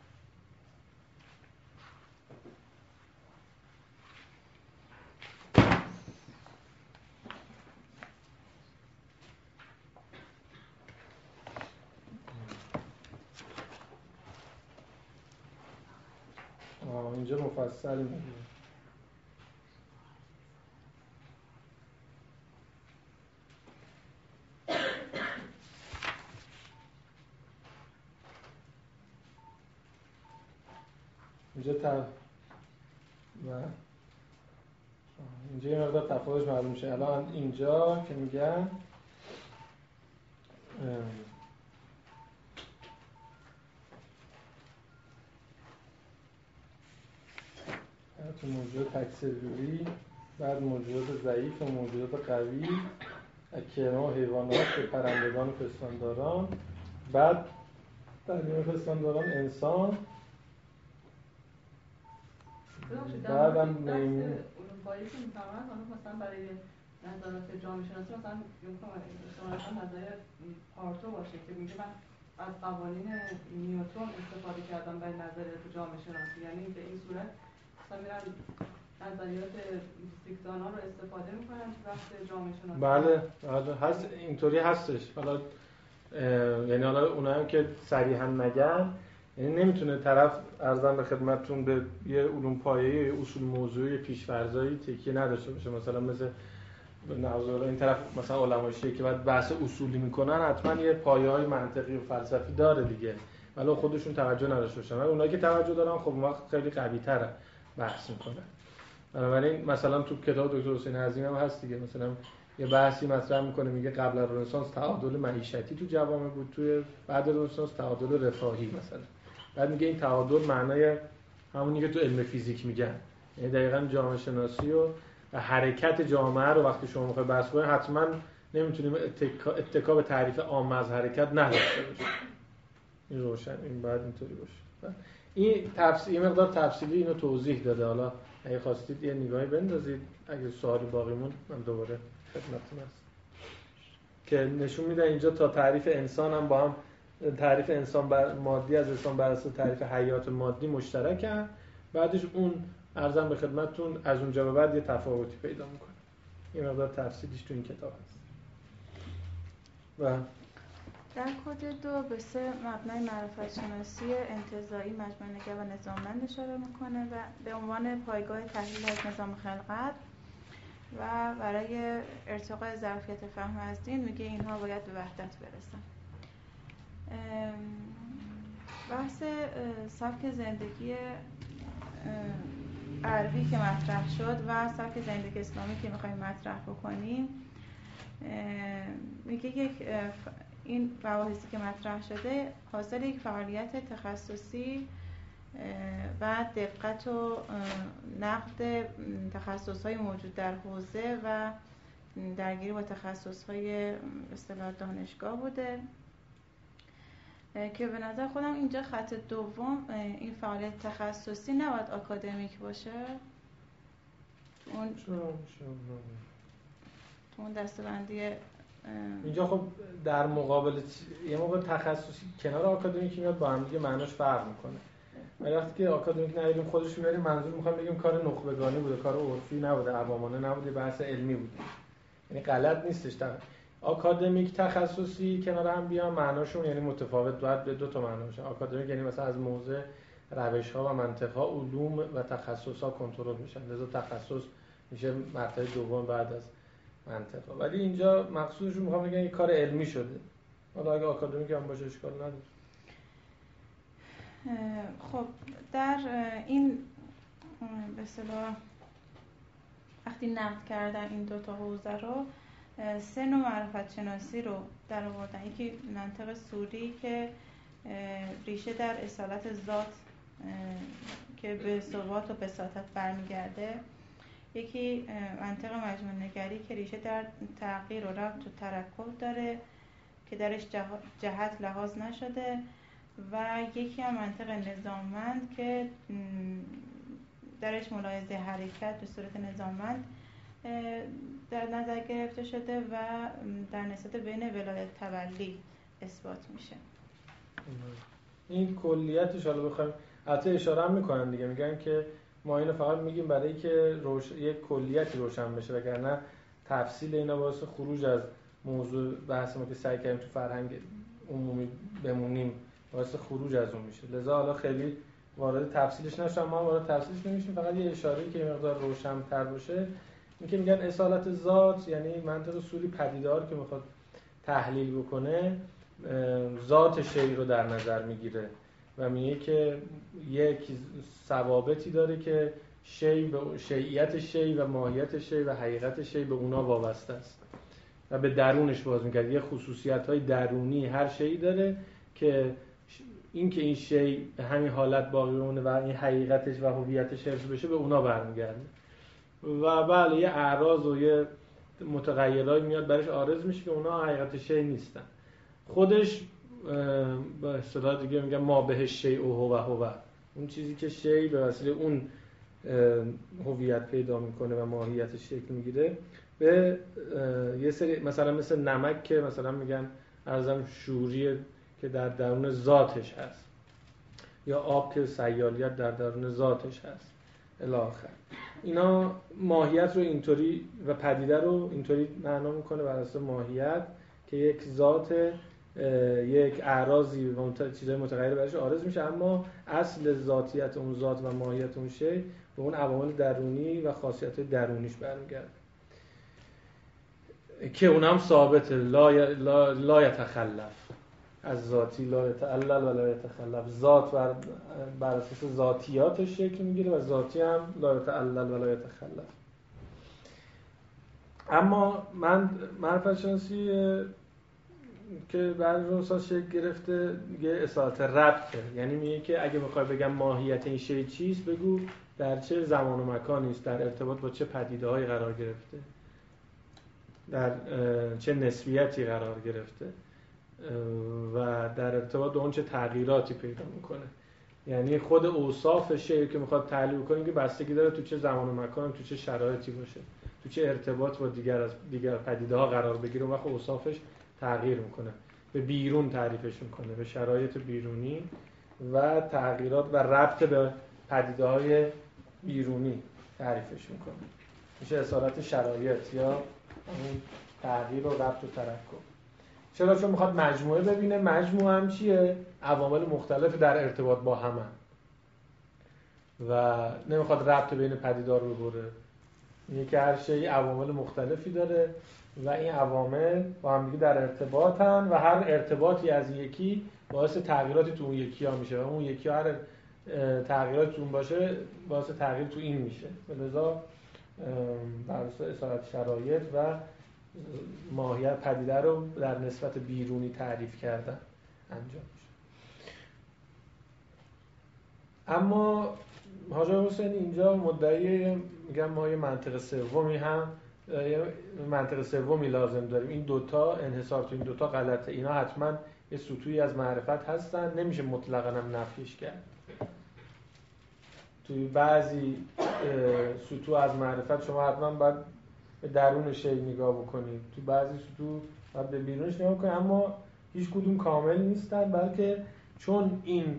آه اینجا مفصل میگه. اینجا تا و اینجا یه مقدار تفاوتش معلوم میشه. الان اینجا که میگن تو موجودات تک‌سلولی، بعد موجودات ضعیف و موجودات قوی، کرم و حیوانات به پرندگان و پستانداران، بعد در میان پستانداران انسان، بعد هم میمون. علوم پایه که میفهمن مثلا برای نظرات جامعه شناسی مثلا مثلا نظریه پارتو باشه که میگه من از قوانین نیوتن استفاده کردم برای نظریات جامعه شناسی، یعنی به این صورت مثلا میرن نظریات فیزیکدانا رو استفاده میکنن تو بحث جامعه شناسی. بله بله هست، اینطوری هستش. حالا یعنی حالا اونایی که صریحا نگن، یعنی نمیتونه طرف ارزم به خدمتتون به یه علوم پایه‌ای، اصول موضوعی، پیش‌فرضایی تکیه نداشته باشه. مثلا مثل نظر این طرف مثلا علمای شیعه که بعد بحث اصولی میکنن، حتما یه پایه‌های منطقی و فلسفی داره دیگه، ولی خودشون توجه نداشته باشن. اونایی که توجه دارن خب اون وقت خیلی قوی‌تر بحث میکنن. بنابراین مثلا تو کتاب دکتر حسین عظیم هم هست دیگه، مثلا یه بحثی مطرح میکنه، میگه قبل از رنسانس تعادل معیشتی تو جوامع بود، توی بعد از رنسانس تعادل رفاهی مثلا. بعد میگه این تعادل معنای همونی که تو علم فیزیک میگن، یعنی دقیقاً جامعه شناسی و حرکت جامعه رو وقتی شما میخواید بحث کنید، حتما نمیتونیم اتکا, اتکا به تعریف عام از حرکت نداشته باشیم. این روشن، این بعد اینطوری باشه. این تفصیل یه مقدار تفصیلی اینو توضیح داده. حالا اگه خواستید یه نگاهی بندازید، اگه سوالی باقی موند من دوباره خدمتتون هستم. که نشون میده اینجا تا تعریف انسان هم با هم، تعریف انسان بر مادی از انسان بر اساس تعریف حیات مادی مشترکن، بعدش اون ارزم به خدمتتون از اونجا به بعد یه تفاوتی پیدا میکنه. این مقدار تفصیلیش تو این کتاب هست. و در کد دو به سه مبنای معرفت شناسی انتزاعی، مجموعه نگر و نظاممند اشاره میکنه و به عنوان پایگاه تحلیل از نظام خلقت و برای ارتقاء ظرفیت فهم از دین میگه اینها باید به وحدت برسن. بحث سبک زندگی غربی که مطرح شد و سبک زندگی اسلامی که میخوایم مطرح بکنیم، میگه یک این مباحثی که مطرح شده حاصل یک فعالیت تخصصی و دقت و نقد تخصص‌های موجود در حوزه و درگیری با تخصص‌های اصطلاح دانشگاه بوده که به نظر خودم اینجا خط دوم این فعالیت تخصصی نباید آکادمیک باشه. اون تو اون دسته‌بندی اینجا خب در مقابل یه موقع تخصصی کنار آکادمیک میاد با هم دیگه معناش فرق میکنه. ولی وقتی که آکادمیک نداریم خودش میاریم منظور میخوام بگیم کار نخبگانی بوده، کار عرفی نبوده، عوامانه نبوده، بحث علمی بوده. یعنی غلط نیستش. در آکادمیک تخصصی کنار هم بیان معناشون یعنی متفاوت، باید به دو تا معنا باشه. آکادمیک یعنی مثلا از موضع روش‌ها و منطق‌ها علوم و تخصص‌ها کنترل میشن، لذا تخصص میشه مرتبه دوم بعد از منطقه. ولی اینجا مقصودشون میخوام بگن یک کار علمی شده. حالا اگه آکادمیک هم باشه اشکال نداره. خب در این به اصطلاح وقتی نقد کردن این دو تا حوزه رو، سه نوع معرفت شناسی رو در آوردن. یکی منطق صوری که ریشه در اصالت ذات که به ثبات و بساطت برمیگرده، یکی منطق مجموع نگری که ریشه در تغییر و ربط و ترکب داره که درش جهت لحاظ نشده، و یکی هم منطق نظاممند که درش ملاحظه حرکت به صورت نظاممند در نظر گرفته شده و در نسبت بین ولایت تولی اثبات میشه. این کلیتش حالا بخوایم البته اشاره هم میکنن دیگه، میگن که ما اینو فقط میگیم برای که روش... یک کلیتی روشن بشه، وگرنه تفصیل اینا باعث خروج از موضوع بحث ما که سعی کردیم تو فرهنگ عمومی بمونیم باعث خروج از اون میشه. لذا حالا خیلی وارد تفصیلش نشم، ما وارد تفصیلش نمیشیم، فقط یه اشاره‌ای که مقدار روشن‌تر باشه. این که میگن اصالت ذات یعنی منطق صوری پدیدار که میخواد تحلیل بکنه ذات شی رو در نظر میگیره و میگه که یک ثوابتی داره که شی به شیعیت شی و ماهیت شی و حقیقت شی به اونا وابسته است و به درونش باز میگه. یه خصوصیت‌های درونی هر شی داره که این که این شی به همین حالت باقی بمونه و این حقیقتش و هویتش حفظ بشه به اونا برمیگرده. و بله یه اعراض و یه متغیرایی میاد برش عارض میشه که اونا حقیقت شی نیستن. خودش به اصطلاح دیگه میگن ما به شی او هو هو، اون چیزی که شی به وسیله اون هویت پیدا میکنه و ماهیتش شکل میگیره به یه سری مثلا مثل نمک که مثلا میگن ارزم شوریه که در درون ذاتش هست، یا آب که سیالیت در درون ذاتش هست الی آخر. اینا ماهیت رو اینطوری و پدیده رو اینطوری معنا میکنه بر اساس ماهیت که یک ذات، یک اعراضی و اون چیزای متغیر برش عارض میشه، اما اصل ذاتیت اون ذات و ماهیت اون شی به اون عوامل درونی و خاصیت درونیش برمیگرده که اونم ثابته، لا لا لا یتخلف از ذاتی، لا یتعلل و لا یتخلف. ذات بر بر اساس ذاتیاتش شکل میگیره و ذاتی هم لا یتعلل و لا یتخلف. اما من معرفت شناسی که بعد رو اساس شکل گرفته یه اصالت ربطه، یعنی میگه که اگه بخوای بگم ماهیت این شی چیست، بگو در چه زمان و مکانی است، در ارتباط با چه پدیده‌هایی قرار گرفته، در چه نسبیتی قرار گرفته و در ارتباط با اون چه تغییراتی پیدا میکنه. یعنی خود اوصاف شی که میخواد تحلیل کنه که بستگی داره تو چه زمان و مکان، تو چه شرایطی باشه، تو چه ارتباط با دیگر از دیگر پدیده‌ها قرار بگیره، اون وقت اوصافش تغییر میکنه، به بیرون تعریفش میکنه، به شرایط بیرونی و تغییرات و ربط به پدیده‌های بیرونی تعریفش میکنه. میشه اصالت شرایط یا اون تغییر و ربط و ترکب. چرا؟ چون میخواد مجموعه ببینه. مجموعه هم چیه؟ عوامل مختلف در ارتباط با هم و نمیخواد ربط بین پدیدار رو ببره. میگه که هر شی عوامل مختلفی داره و این عوامل با هم دیگه در ارتباطن و هر ارتباطی از یکی باعث تغییراتی تو اون یکی ها میشه و اون یکی ها هر تغییراتی تو اون باشه باعث تغییر تو این میشه. لذا بر اساس اصالت شرایط و ماهیت پدیده رو در نسبت بیرونی تعریف کردن انجام میشه. اما حاجی حسین اینجا مدعی میگم ما یه منطق سومی هم یه منطق سومی لازم داریم، این دوتا انحصار تو این دوتا غلطه، اینا حتما یه سطوحی از معرفت هستن، نمیشه مطلقاً هم نفیش کرد. توی بعضی سطوح از معرفت شما حتما باید به درون شی نگاه بکنید، تو بعضی سطوح و به بیرونش نگاه کنید، اما هیچ کدوم کامل نیستن، بلکه چون این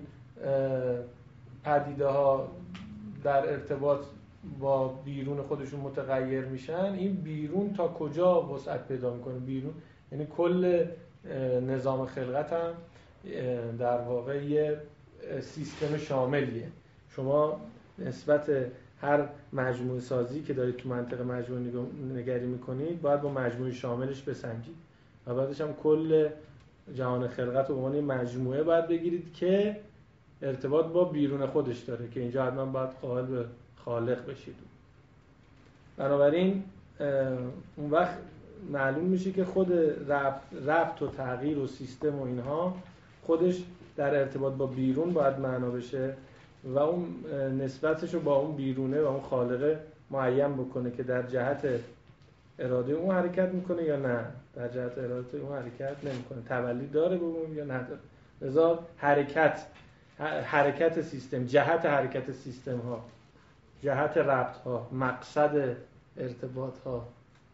پدیده ها در ارتباط با بیرون خودشون متغیر میشن، این بیرون تا کجا وسعت پیدا میکنه. بیرون یعنی کل نظام خلقت هم در واقع یه سیستم شاملیه. شما نسبت هر مجموعه سازی که دارید تو منطقه مجموعه نگری میکنید باید با مجموعه شاملش بسنجید و بعدش هم کل جهان خلقت رو به عنوان مجموعه باید بگیرید که ارتباط با بیرون خودش داره، که اینجا حتما باید قائل به خالق بشید. بنابراین اون وقت معلوم میشه که خود ربط, ربط و تغییر و سیستم و اینها خودش در ارتباط با بیرون باید معنا بشه و اون نسبتش رو با اون بیرونه و اون خالقه معین بکنه که در جهت اراده اون حرکت میکنه یا نه، در جهت اراده اون حرکت نمیکنه، تولید داره به اون یا نداره. لذا حرکت حرکت سیستم، جهت حرکت سیستم ها، جهت ربط ها، مقصد ارتباط ها،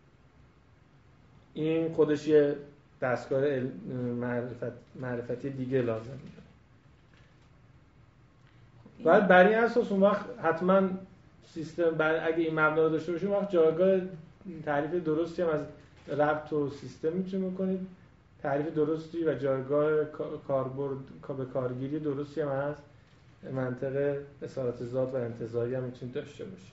این خودش یه دستگاه معرفت معرفتی دیگه لازم میشه. بعد بر این اساس اون وقت حتما سیستم بر اگه این مبنا داشته باشه، اون وقت جایگاه تعریف درستی هم از ربط و سیستم میتونید بکنید، تعریف درستی و جایگاه کاربرد به کارگیری درستی هم از منطقه اصالت ذات و انتزاعی هم میتونید داشته باشید.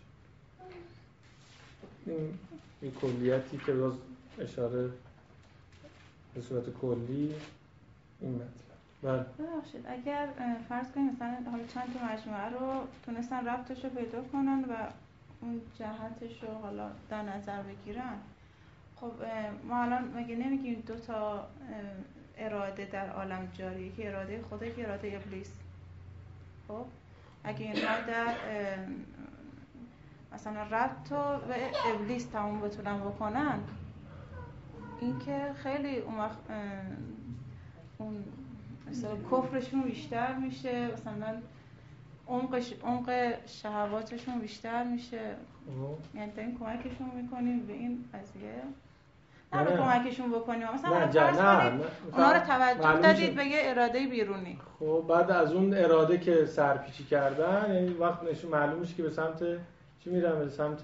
این این کلیتی که باز اشاره به صورت کلی این مطلب. بله. ببخشید اگر فرض کنیم مثلا حالا چند تا مجموعه رو تونستن ربطش رو پیدا کنن و اون جهتش رو حالا در نظر بگیرن، خب ما الان مگه نمیگیم دو تا اراده در عالم جاری، که اراده خدا، که اراده ابلیس. خب اگه اینها در مثلا ربط و ابلیس تمام بتونن بکنن، این که خیلی اون وقت اون مثلا کفرشون بیشتر میشه، مثلا عمقش عمق شهواتشون بیشتر میشه. یعنی داریم کمکشون میکنیم به این قضیه، نه به کمکشون بکنیم مثلا نه فرض نه کنید اونا رو توجه دادید به یه اراده بیرونی. خب بعد از اون اراده که سرپیچی کردن، یعنی وقت نشون معلوم میشه که به سمت چی میرن؟ به سمت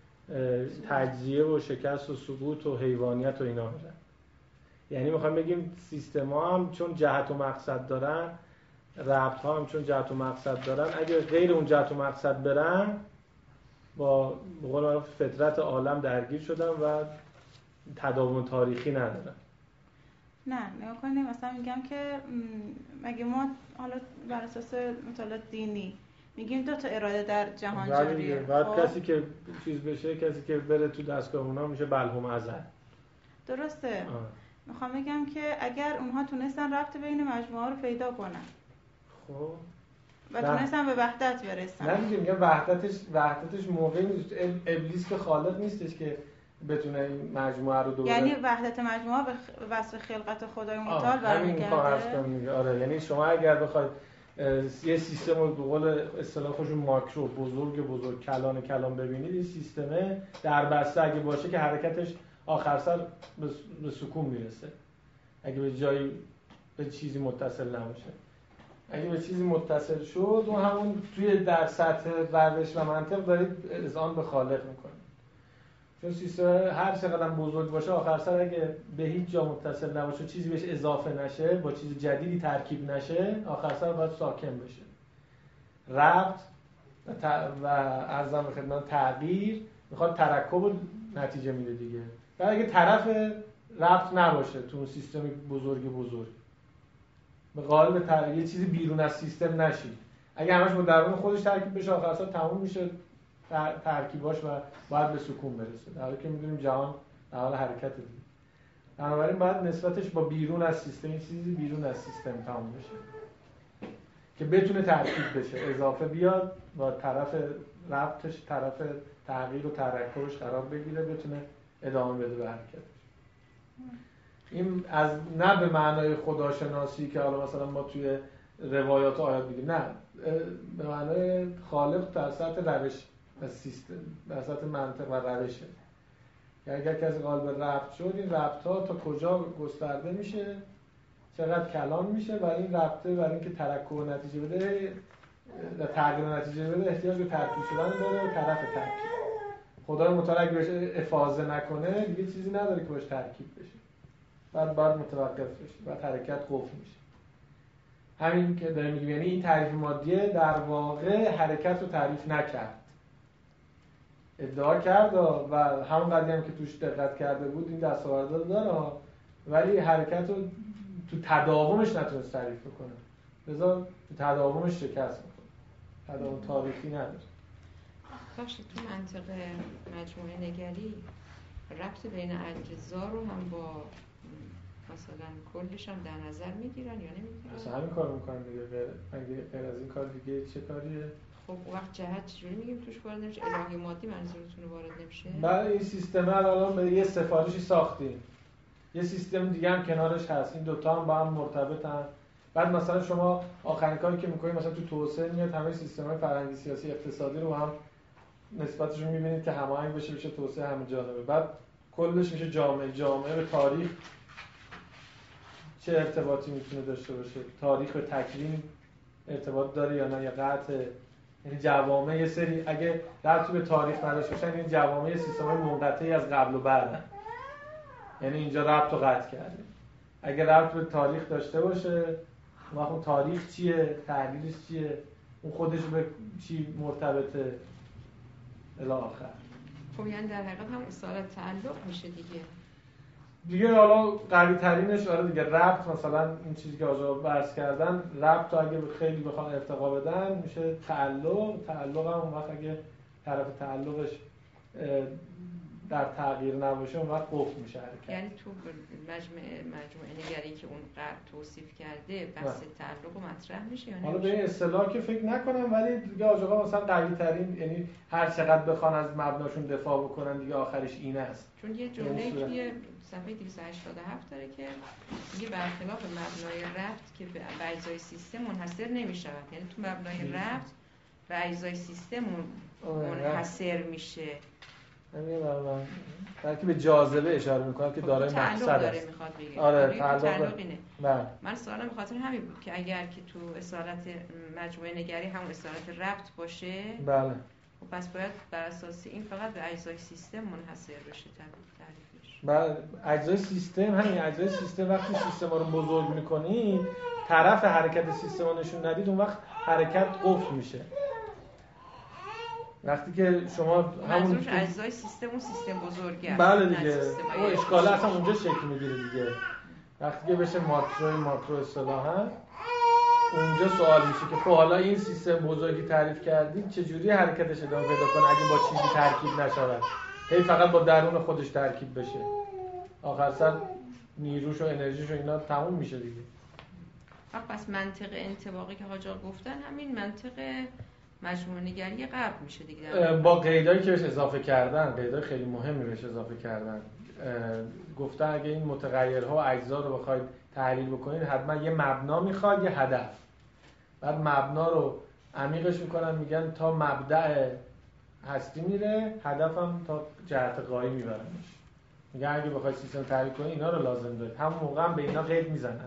تجزیه و شکست و سقوط و حیوانیت و اینا میرن. یعنی میخوایم بگیم سیستم ها هم چون جهت و مقصد دارن، ربط ها هم چون جهت و مقصد دارن، اگر غیر اون جهت و مقصد برن با به قول معروف فطرت عالم درگیر شدن و تداوم تاریخی ندارن. نه نگاه کنیم مثلا میگم که مگه ما حالا بر اساس مطالعات دینی میگیم دو تا اراده در جهان جاریه، بعد خب کسی که چیز بشه، کسی که بره تو دستگاه اونا میشه بلهم ازل. درسته. آه. میخوام بگم که اگر اونها تونستن ربط بین مجموعه رو پیدا کنن، خب و تونستن به وحدت برسن. نه دیگه میگم وحدتش وحدتش موقعی نیست. ابلیس که خالق نیستش که بتونه این مجموعه رو دوره، یعنی وحدت مجموعه به وصف خلقت خدای متعال برمیگرده. آره یعنی شما اگر بخواید یه سیستم رو به قول اصطلاح خودشون ماکرو بزرگ بزرگ کلان کلان ببینید، این سیستمه در بسته اگه باشه که حرکتش آخر سر به سکون میرسه، اگه به جایی به چیزی متصل نمیشه. اگه به چیزی متصل شد و همون توی در سطح روش و منطق دارید اذعان به خالق میکنید. چون سیستم هر چقدر بزرگ باشه آخر سر اگه به هیچ جا متصل نباشه، چیزی بهش اضافه نشه، با چیز جدیدی ترکیب نشه، آخر سر باید ساکن بشه. ربط و ارزم به خدمت تغییر میخواد ترکب و نتیجه میده دیگه. و اگه طرف ربط نباشه تو اون سیستم بزرگ بزرگ به قالب تغییر یه چیزی بیرون از سیستم نشید، اگه همش با درون خودش ترکیب بشه آخر سر تموم میشه ترکیباش و باید به سکون برسه، در حالی که میدونیم جهان در حال حرکت دیگه. بنابراین باید نسبتش با بیرون از سیستم، این چیزی بیرون از سیستم تموم بشه که بتونه ترکیب بشه، اضافه بیاد و طرف ربطش، طرف تغییر و ترکبش قرار بگیره، بتونه ادامه بده به حرکتش. این از نه به معنای خداشناسی که حالا مثلا ما توی روایات و آیات میگیم، نه به معنای خالق در سطح روش و سیستم، در سطح منطق و روشه. یعنی اگر کسی قالب ربط شد، این ربط‌ها تا کجا گسترده میشه، چقدر کلان میشه، و این ربطه برای اینکه ترکب و نتیجه بده و تغییر و نتیجه بده احتیاج به ترکیب شدن داره و طرف ترکیب. خدای متعال اگه بهش افاضه نکنه دیگه چیزی نداره که باش ترکیب بشه. بعد بعد متوقف بشه، بعد حرکت قفل میشه. همین که داریم میگیم، یعنی این تعریف مادیه در واقع حرکت رو تعریف نکرد. ادعا کرد و همون قضیه هم که توش دقت کرده بود این دستاورد داره، ولی حرکت رو تو تداومش نتونست تعریف بکنه. لذا تو تداومش شکست می‌خوره. تداوم تاریخی نداره. باشه، تو منطق مجموعه نگری ربط بین اجزا رو هم با مثلا کلش هم در نظر میگیرن یا نمیگیرن؟ اصلا همین کارو میکنن دیگه. غیر غیر از این کار دیگه چه کاریه؟ خب وقت جهت چجوری میگیم توش وارد نمیشه؟ الهی مادی منظورتون وارد نمیشه؟ بله، این سیستم الان به یه سفارشی ساختیم، یه سیستم دیگه هم کنارش هست، این دوتا هم با هم مرتبطن. بعد مثلا شما آخرین کاری که میکنید مثلا تو توسعه میاد همه سیستم‌های فرهنگی، سیاسی، اقتصادی رو هم نسبتشون میبینید که هماهنگ بشه، بشه توسعه همه جانبه. بعد کلش میشه جامعه. جامعه به تاریخ چه ارتباطی میتونه داشته باشه؟ تاریخ به تکوین ارتباط داره یا نه، یا قطعه؟ یعنی جوامع یه سری اگه ربطی به تاریخ نداشته باشن، این جوامع سیستم‌های منقطعی از قبل و بعدن. یعنی اینجا ربط رو قطع کرده. اگه ربط به تاریخ داشته باشه، اون تاریخ چیه؟ تحلیلش چیه؟ اون خودش به چی مرتبطه؟ الی آخر. خب یعنی در حقیقت هم اصالت تعلق میشه دیگه. دیگه حالا قوی ترینش آره دیگه ربط، مثلا این چیزی که آجا برس کردن، ربط اگه خیلی بخوان ارتقا بدن میشه تعلق. تعلق هم اون وقت اگه طرف تعلقش در تغییر نباشه اون وقت قفل میشه حرکت. یعنی تو مجموعه مجموعه نگری که اون غرب توصیف کرده بحث تعلق مطرح میشه یا حالا به این اصطلاح که فکر نکنم، ولی دیگه آقا مثلا قوی ترین، یعنی هر چقدر بخوان از مبناشون دفاع بکنن دیگه آخرش این است. چون یه جمله توی صفحه دویست و هشتاد و هفت داره که میگه برخلاف مبنای ربط که به اجزای سیستم منحصر نمیشود، یعنی تو مبنای ربط به اجزای سیستم منحصر میشه. همین برام بلکه به جاذبه اشاره میکنه که دارای مقصد داره میخواد بگه. آره تعلق اینه. بله. من سوالم به خاطر همین بود که اگر که تو اصالت مجموعه نگری همون اصالت ربط باشه، بله، خب پس باید بر اساس این فقط به اجزای سیستم منحصر بشه تعریفش. بله، اجزای سیستم، همین اجزای سیستم وقتی سیستم رو بزرگ میکنید، طرف حرکت سیستم رو نشون ندید، اون وقت حرکت قفل میشه. وقتی که شما همون اجزای سیستم اون سیستم بزرگه، بله دیگه، اون اشکال اصلا اونجا شکل میگیره دیگه. وقتی که بشه ماکرو ماکرو اصطلاحاً، اونجا سوال میشه که خب حالا این سیستم بزرگی تعریف کردید چجوری حرکتش ادامه پیدا کنه اگه با چیزی ترکیب نشود، هی فقط با درون خودش ترکیب بشه، آخر سر نیروش و انرژیش و اینا تموم میشه دیگه. پس منطق انطباقی که حاجا گفتن همین منطق مجموعه نگری قبل میشه دیگه، با قیدایی که بهش اضافه کردن، قیدای خیلی مهمی بهش اضافه کردن. گفتن اگه این متغیرها و اجزا رو بخواید تحلیل بکنید حتما یه مبنا میخواد، یه هدف. بعد مبنا رو عمیقش میکنن، میگن تا مبدأ هستی میره، هدفم تا جهت غایی میبرنش. میگن اگه بخواید سیستم تحلیل کنید اینا رو لازم دارید. همون موقع هم به اینا قید میزنن.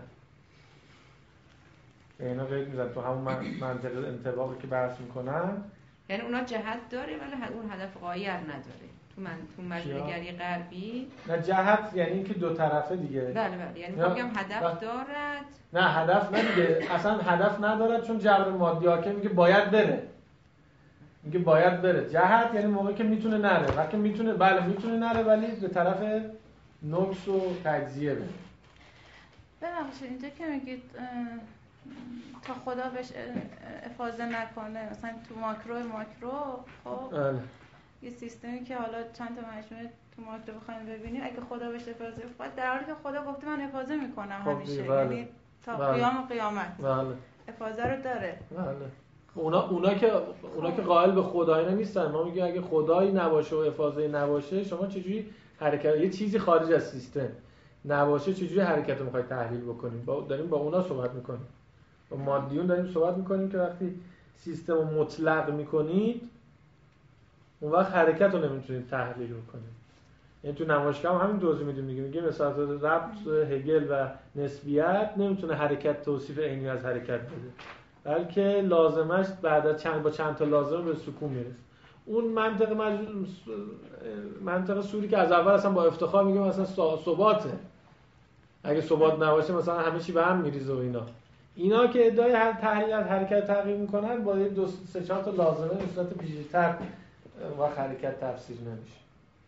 به اینا قید میزنن تو همون منطق انطباقی که بحث میکنن. یعنی اونا جهت داره ولی اون هدف غایی نداره. تو من تو مجموعه نگری غربی نه، جهت یعنی اینکه دو طرفه دیگه. بله بله، یعنی میگم هدف بله. دارد. نه هدف نه دیگه، اصلا هدف ندارد، چون جبر مادی حاکم میگه باید بره. میگه باید بره. جهت یعنی موقعی که میتونه نره. وقتی میتونه، بله میتونه نره ولی به طرف نقص و تجزیه بره. ببخشید اینجا که میگید تا خدا بهش افاضه نکنه، مثلا تو ماکرو ماکرو خب اه. یه سیستمی که حالا چند تا مجموعه تو ماکرو بخوایم ببینیم، اگه خدا بهش افاضه کنه، در حالی که خدا گفته من افاضه میکنم خب همیشه، بله. یعنی تا بله. قیام و قیامت بله. افاضه رو داره. بله. اونا اونا که اونا که قائل به خدایی نمیستن. ما میگیم اگه خدایی نباشه و افاضه نباشه، شما چجوری حرکت، یه چیزی خارج از سیستم نباشه، چجوری حرکت رو میخواید تحلیل بکنیم؟ با داریم با اونا صحبت میکنیم، با مادیون داریم صحبت میکنیم که وقتی سیستم رو مطلق میکنید اون وقت حرکت رو نمیتونید تحلیل بکنید. یعنی تو نمایشگاه هم همین توضیح میدیم دیگه، میگیم مثلا ربط هگل و نسبیت نمیتونه حرکت توصیف عینی از حرکت بده، بلکه لازمش بعد از چند با چند تا لازم به سکون میرسه. اون منطق مجموع منطق سوری که از اول اصلا با افتخار میگیم مثلا ثباته، اگه ثبات نباشه مثلا همه چی به هم میریزه و اینا. اینا که ادعای هر تحلیل از حرکت تغییر میکنن با یه دو سه چهار تا لازمه به صورت پیچیده‌تر و حرکت تفسیر نمیشه.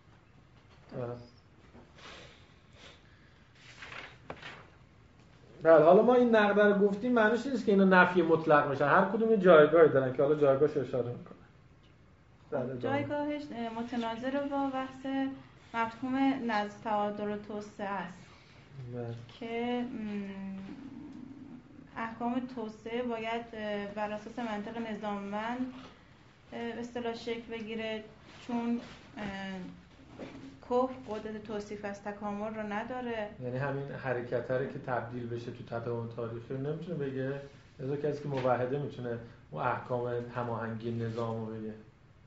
بله، حالا ما این نقد رو گفتیم معنیش نیست که اینا نفی مطلق میشن، هر کدوم یه جایگاهی دارن که حالا جایگاهش اشاره میکنه. جایگاهش متناظر با بحث مفهوم نظم، تعادل و توسعه است که احکام توسعه باید بر اساس منطق نظاممند به اصطلاح شکل بگیره، چون کفر قدرت توصیف از تکامل رو نداره. یعنی همین حرکت هره که تبدیل بشه تو تداوم تاریخی رو نمیتونه بگه، از کسی که موحده میتونه اون احکام هماهنگی نظام رو بگه.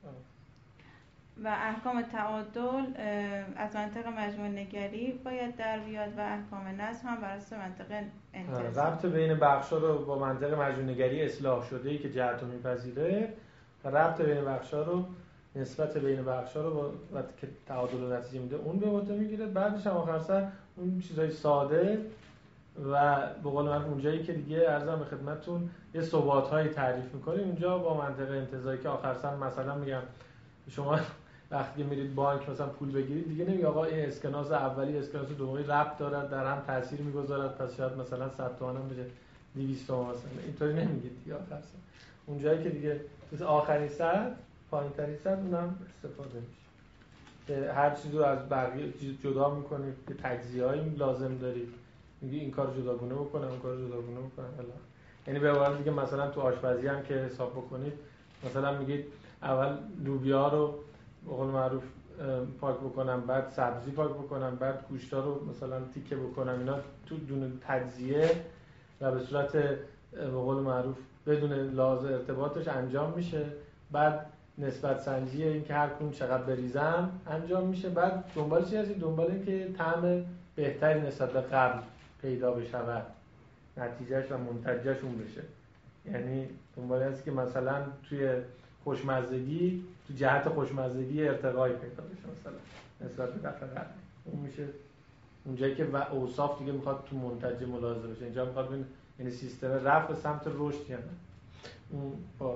و احکام تعادل از منطق مجموع نگری باید در بیاد و احکام نظم هم بر اساس منطق انتزاع. ربط بین بخشا رو با منطق مجموع نگری اصلاح شده‌ای که جهت رو میپذیره و ربط بین بخشا رو نسبت بین بخشا رو با وقتی که تعادل رو نتیجه میده اون به عهده میگیره. بعدش هم آخر سر اون چیزای ساده و به قول من اونجایی که دیگه عرضم به خدمتتون یه ثبات‌هایی تعریف می‌کنیم اونجا با منطق انتزاعی که آخر سر مثلا میگم شما وقتی میرید بانک مثلا پول بگیرید دیگه نمیگه آقا این اسکناس اولی اسکناس دومی ربط دارد در هم تاثیر میگذارد پس شاید مثلا صد تومن هم بشه دویست تومن مثلا، اینطوری نمیگید دیگه. آخر سر اونجایی که دیگه مثلا آخرین سطح پایین‌ترین سطح اونم استفاده میشه که هر چیزی رو از بقیه چیز جدا میکنید که تجزیه‌ای لازم دارید، میگی این کارو جداگونه بکنم اون کارو جداگونه بکنم الا. یعنی به عبارت دیگه مثلا تو آشپزی هم که حساب بکنید مثلا میگید اول لوبیا رو به قول معروف پاک بکنم، بعد سبزی پاک بکنم، بعد گوشتا رو مثلا تیکه بکنم، اینا تو دون تجزیه و به صورت به قول معروف بدون لازم ارتباطش انجام میشه. بعد نسبت سنجی این که هر کدوم چقدر بریزم انجام میشه. بعد دنبال چی هستی؟ دنبال این که طعم بهتری نسبت به قبل پیدا بشود، نتیجهش و منتجش اون بشه. یعنی دنبال هستی که مثلا توی خوشمزگی تو جهت خوشمزگی ارتقایی پیدا بشه مثلا نسبت به دفعه قبل. اون میشه اونجایی که اوصاف دیگه میخواد تو منتج ملاحظه بشه. اینجا میخواد ببین یعنی سیستم رفع سمت رشد یا نه. اون با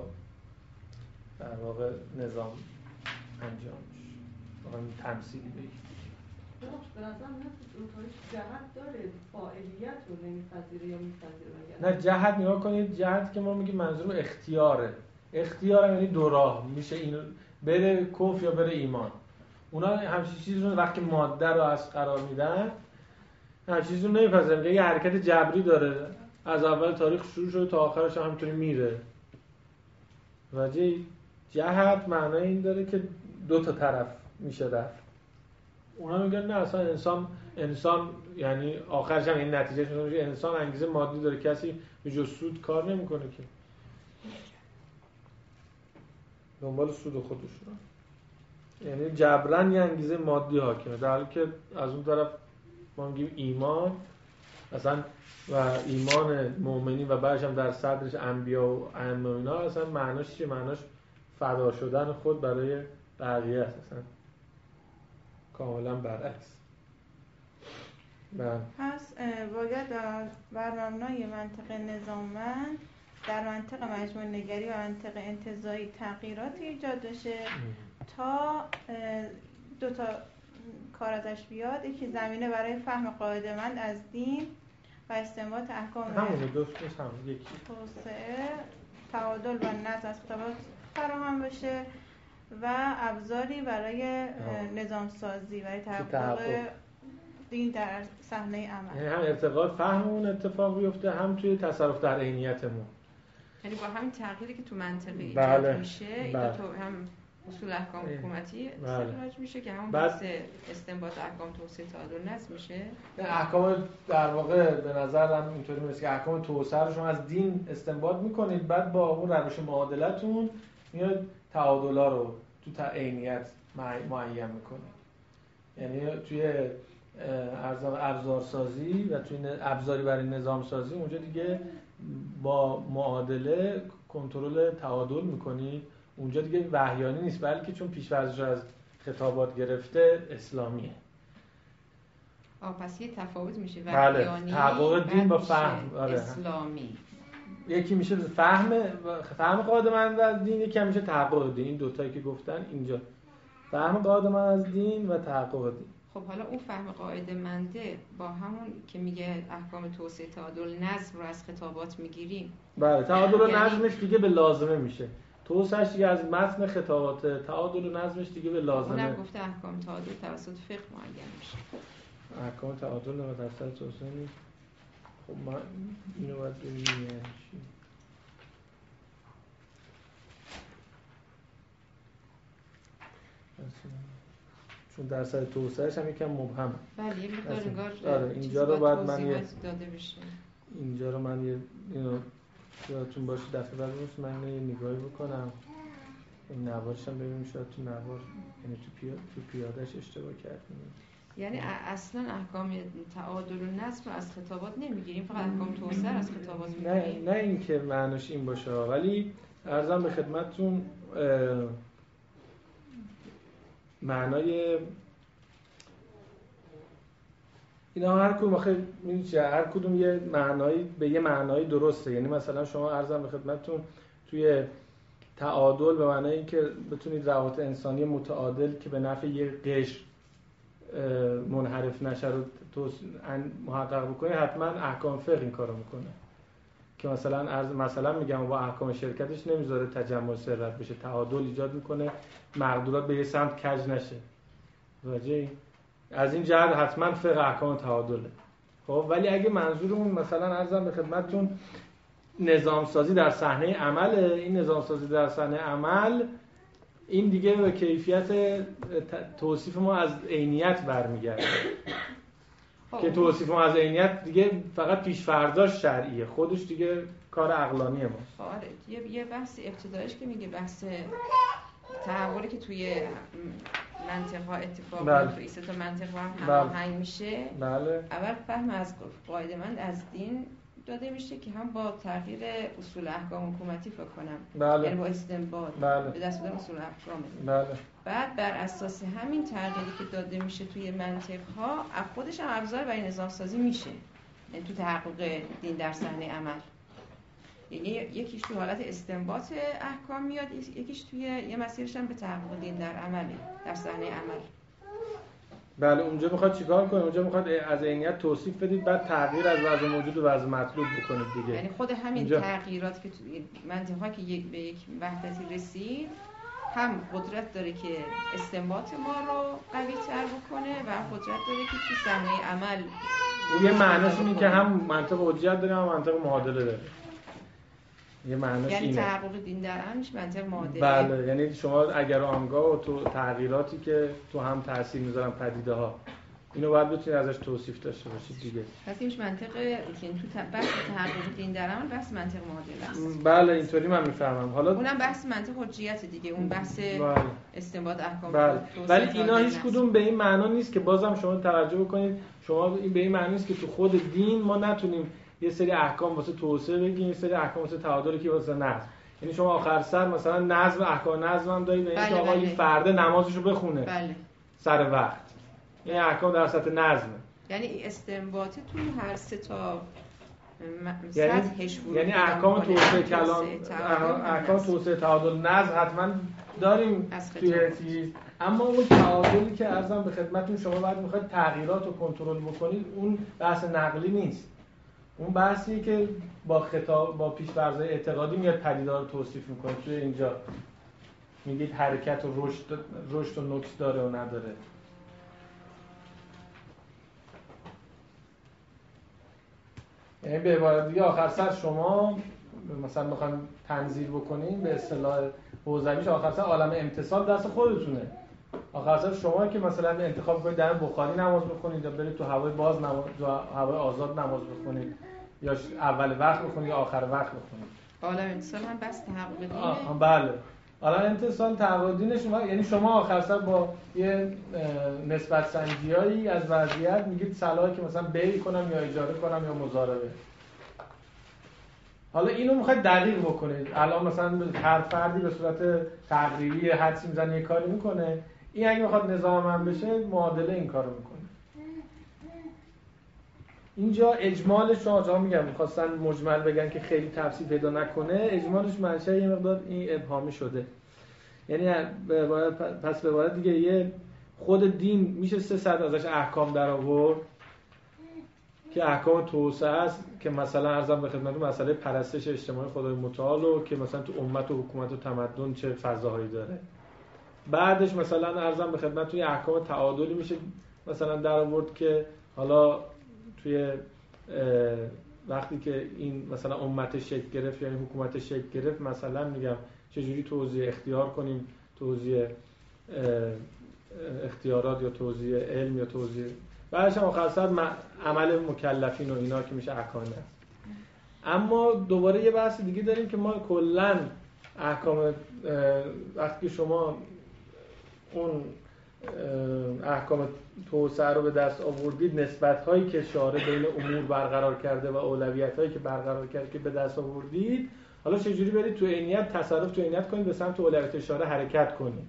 در واقع نظام انجام میشه. واقعا تمثیلی بگیم. به نظر من اونطوری جهت داره، فاعلیت رو نمیپذیره یا میپذیره. نه جهت نگاه کنید، جهت که ما میگیم منظور اختیاره. اختیار یعنی دو راه میشه، این بره کفر یا بره ایمان. اونا همچین چیزی رو وقتی ماده رو از قرار میدن همچین چیزی رو نمیپذیرن که یه حرکت جبری داره از اول تاریخ شروع شده تا آخرش همینطوری میره. وجه جهت معنای این داره که دو تا طرف میشه رفت. اونا میگن نه اصلا انسان انسان یعنی آخرش هم این نتیجه میشه انسان انگیزه مادی داره، کسی به جز سود کار نمیکنه که دنبال سود خودشون، یعنی جبران یه انگیزه مادی حاکمه، در حالی که از اون طرف ما میگیم ایمان اصلا و ایمان مؤمنی و بعدش هم در صدرش انبیا و ائمه و اینا اصلا معناش چیه؟ معناش فدا شدن خود برای بقیه است، اصلا کاملا برعکس. پس باید بر مبنای منطق نظاممند در منطق مجموع نگری و منطق انتزاعی تغییراتی ایجاد بشه تا دو تا کار ازش بیاد. یکی زمینه برای فهم قاعده‌مند از دین و استنباط احکام همونه دو تا هم یکی توسعه، تعادل و نظم از خطابات فراهم بشه و ابزاری برای نظام سازی برای تحقق دین در صحنه عمل. یعنی هم ارتقاء فهم اون اتفاق بیفته هم توی تصرف در عینیتمون. یعنی با همین تغییری که تو منطقه ایجاد بله. میشه این بله. تو هم اصول احکام حکومتی بله. استخراج میشه که همون بعد... بحث استنباط احکام توسعه تعادل نظم میشه. احکام در واقع به نظرم اینطوری میاد که احکام توسعه رو شما از دین استنباط میکنید، بعد با اون روش معادلتون میاد تعادلا رو تو تا عینیت معین میکنید. یعنی توی ابزارسازی و توی ابزاری برای نظام سازی اونجا دیگه با معادله کنترل تعادل میکنی، اونجا دیگه وحیانی نیست، بلکه چون پیش‌فرضش از خطابات گرفته اسلامیه. آه پس یه تفاوت میشه بله. وحیانی تحقق دین با فهم. آره. اسلامی. یکی میشه فهم فهم قادمند از دین، یکی هم میشه تحقق دین. این دوتایی که گفتن اینجا فهم قادمند از دین و تحقق دین. خب حالا اون فهم قاعده‌منده با همون که میگه احکام توسعه تعادل نظم رو از خطابات میگیریم. بله تعادل و یعنی... نظمش دیگه به لازمه میشه. توسعه‌اش دیگه از متن خطابات، تعادل و نظمش دیگه به لازمه. اونم گفته احکام تعادل توسط فقه معین میشه. احکام تعادل و توسط توسعه نیست. خب ما اینو باید ببینیم یعنی چی. چون درصد توسعه‌اش هم یکم مبهمه. بله یه مقدار انگار آره اینجا رو باید من یه داده بشه. اینجا رو من یه اینو یادتون باشه دفعه بعد روز من یه نگاهی بکنم. این نوارش هم ببینیم شاید تو نوار یعنی تو پیاده تو پیادهش اشتباه کردیم. یعنی اصلا احکام تعادل و نظم از خطابات نمیگیریم، فقط احکام توسعه از خطابات میگیریم. نه نه اینکه معنیش این باشه، ولی عرضم به خدمتتون معنای اینا هر کدوم آخه می‌دونید هر کدوم یه معنایی به یه معنایی درسته. یعنی مثلا شما عرضم به خدمتتون توی تعادل به معنای اینکه بتونید روابط انسانی متعادل که به نفع یه قشر منحرف نشه رو محقق بکنید، حتما احکام فقه این کارو میکنه که مثلا عرض مثلا میگم با احکام شرکتش نمیذاره تجمع ثروت بشه، تعادل ایجاد میکنه، مقدورات به یه سمت کج نشه. واجه از این جهت حتما فقه احکام تعادله. خب ولی اگه منظورمون مثلا عرضم به خدمتتون نظام سازی در صحنه عمله، این نظام سازی در صحنه عمل این دیگه به کیفیت توصیف ما از عینیت برمیگرده که توصیف ما از عینیت دیگه فقط پیش‌فرضاش شرعیه، خودش دیگه کار عقلانی ماست. آره یه یه بحث ابتدایش که میگه بحث تحولی که توی منطقه ها اتفاق میفته، توی سه تا منطقه هم هماهنگ میشه. بله. اول فهم از قاعده‌مند از دین داده میشه که هم با تغییر اصول احکام حکومتی فکر کنم، بله. یعنی با استنباط بله. به دست دادن اصول احکام. بله. بعد بر اساس همین تغییری که داده میشه توی منطق ها خودش هم ابزار برای نظام سازی میشه، یعنی تو تحقق دین در صحنه عمل. یعنی یکیش تو حالت استنباط احکام میاد، یکیش توی یه مسیرش هم به تحقق دین در عمله، در صحنه عمل. بله اونجا میخواد چیکار کنه؟ اونجا میخواد از عینیت توصیف بدید بعد تغییر از وضع موجود و وضع مطلوب بکنید دیگه. یعنی خود همین اونجا... تغییرات که توی منطقه‌ها که یک به یک وحدتی رسید هم قدرت داره که استنباط ما رو قوی تر بکنه و قدرت داره که توی صحنه عمل یه معناش اینه که هم منطق حجت داره هم منطق معادله داره. یه معناش یعنی اینه. تحقق دین در عملش منطق معادله. بله یعنی شما اگر آمگاه و تو تغییراتی که تو هم تاثیر میذارن پدیده ها اینو باید بتونید ازش توصیف داشته باشید دیگه. پس اینش منطق یعنی تو بحث تحقق دین در عمل بحث منطق معادله است. بله اینطوری من میفهمم. حالا اونم بحث منطق حجیت دیگه، اون بحث بله. استنباط احکام. بله. ولی اینا هیچ کدوم به این معنا نیست که بازم شما توجه بکنید، شما این به این معنی نیست که تو خود دین ما نتونیم یه سری احکام واسه توسعه بگیم، یه سری احکام واسه تعادل که واسه نظم. یعنی شما آخر سر مثلا نظم احکام نظم هم دارید، یعنی بله، آقا این بله. فرد نمازشو بخونه بله. سر وقت. این احکام در سطح نظمه. یعنی استنباط تو هر سه تا یعنی سطحش ورود یعنی احکام توسعه کلام، احکام توسعه تعادل نظم حتما داریم توی چیز، اما اون تعادلی که عرضم به خدمتتون شما بعد میخواید تغییرات رو کنترل بکنید اون بحث نقلی نیست. اون بحثیه که با خطاب با پیش‌فرض‌های اعتقادی میاد پدیدار رو توصیف میکنه. توی اینجا میگید حرکت و رشد رشد و نکس داره و نداره. یعنی به عبارت دیگه آخر سر شما مثلا بخواید تنظیر بکنین به اصطلاح حوزویش آخر سر عالم امتصال دست خودتونه. آخر سر شما که مثلا انتخاب کنید در بخاری نماز بخونید یا برید تو هوای باز نماز تو هوای آزاد نماز بخونید یا اول وقت بخونید یا آخر وقت بخونید. عالم امتصال هم بس تحقق دینه. بله. حالا انتصال تعهدی نشون، یعنی شما آخر سر با یه نسبت سنجیایی از وضعیت میگید صلاحه که مثلا بیع کنم یا اجاره کنم یا مضاربه. حالا اینو میخواید دقیق بکنید. الان مثلا هر فردی به صورت تقریبی حدسی میزنه یه کاری میکنه، این اگه بخواد نظام من بشه معادله این کارو میکنه. اینجا اجمالش رو آجا میگم میخواستن مجمل بگن که خیلی تفصیل پیدا نکنه، اجمالش منشأ یه مقدار این ابهامی شده. یعنی پس به عبارت دیگه یه خود دین میشه سه صد ازش احکام در آورد که احکام توسعه است، که مثلا عرضم به خدمتتون مسئله پرستش اجتماعی خدای متعال و که مثلا تو امت و حکومت و تمدن چه فضاهایی داره. بعدش مثلا عرضم به خدمتتون توی احکام تعادلی میشه مثلا در آورد که حالا توی وقتی که این مثلا امت شکل گرفت یعنی حکومت شکل گرفت، مثلا میگم چجوری توزیع اختیار کنیم، توزیع اختیارات یا توزیع علم یا توزیع، بعدش هم آخر سر عمل مکلفین و اینا که میشه احکام است. اما دوباره یه بحث دیگه داریم که ما کلا احکام وقتی شما اون احکام توسعه رو به دست آوردید، نسبت‌هایی که شارع بین امور برقرار کرده و اولویت‌هایی که برقرار کرده که به دست آوردید، حالا چجوری برید تو عینیت تصرف تو عینیت کنید، به سمت اولویت شارع حرکت کنید.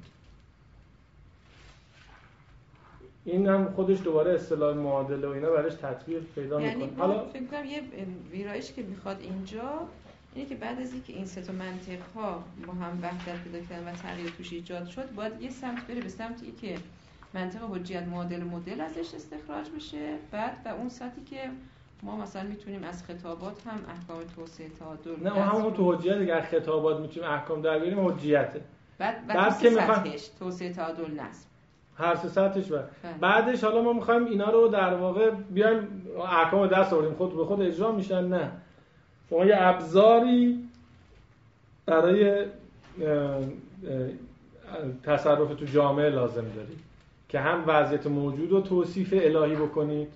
این هم خودش دوباره اصطلاح معادله و اینا براش تطبیق پیدا یعنی می‌کنه. حالا فکر کنم یه ویرایش که میخواد اینجا اینه که بعد از اینکه این سه تا منطق‌ها با هم وحدت پیدا کردن و تغییر توش ایجاد شد، باید یه سمت بره به سمتی که منطق حجیت معادل مدل ازش استخراج بشه، بعد و اون سطحی که ما مثلا میتونیم از خطابات هم احکام توسعه تعادل، نه همون تو حجیت دیگه خطابات میتونیم احکام در بیاریم حجیته. بعد بعد که سطحش توسعه تعادل نصب هر سه سطحش بعد بعدش حالا ما میخوایم اینا رو در واقع بیایم احکام دست آوریم خود به خود اجرا میشن. نه، شما یه ابزاری برای تصرف تو جامعه لازم دارید که هم وضعیت موجود رو توصیف الهی بکنید،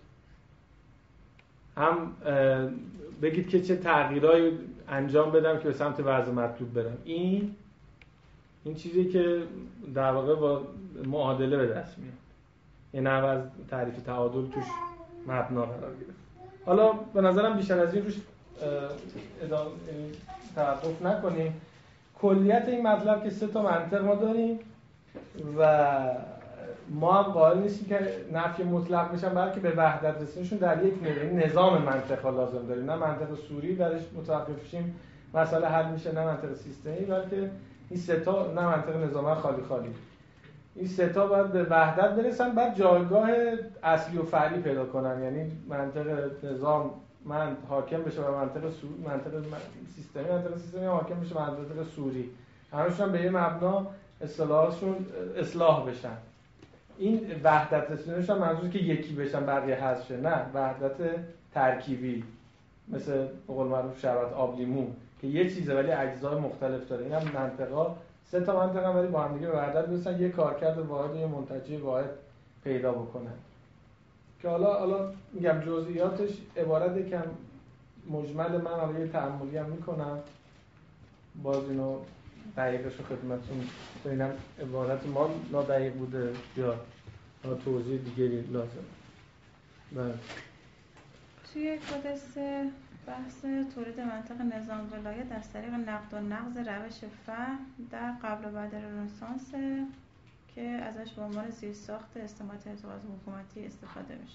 هم بگید که چه تغییرایی انجام بدم که به سمت وضع مطلوب برم. این این چیزی که در واقع با معادله به دست میاد، یه نحو از تعریف تعادل توش مبنا قرار گرفت. حالا به نظرم بیشتر از این روش ادامه توقف نکنیم. کلیت این مطلب که سه تا منطق ما داریم و ما هم قائل نیستیم که نفی مطلق بشن، بلکه به وحدت رسیدنشون در یک نظام منطق‌ها لازم داریم. نه منطق سوری درش متوقف شیم مسئله حل میشه، نه منطق سیستمی، بلکه این سه تا، نه منطق نظام خالی خالی، این سه تا باید به وحدت برسن، بعد جایگاه اصلی و فرعی پیدا کنن. یعنی منطق نظام من حاکم بشه بر منطق سوری، منطق سیستمی منطق سیستمی حاکم بشه بر منطق سوری، همشون به یه مبنا اصطلاحاتشون اصلاح بشن. این وحدت رسیدنش هم منظور که یکی بشن بقیه حذف شه، نه، وحدت ترکیبی، مثل به قول معروف شربت آب لیمو که یه چیزه ولی اجزای مختلف داره. این هم منطقا سه تا منطقه هم ولی با هم دیگه به وحدت برسن، یه کارکرد واحد، یه منتجه واحد پیدا بکنن. که حالا حالا میگم جزئیاتش عبارت یکم مجمل، من حالا یه تأملی هم میکنم، باز اینو دقیقش رو خدمتتون ببینم عبارت ما نادقیق بوده یا توضیح دیگری لازم. بله. توی کدس بحث تولید منطق نظام ولایت از طریق نقد و نقض روش فهم در قبل و بعد رنسانس که ازش به عنوان زیرساخت استماعات اعتقاد حکومتی استفاده میشه.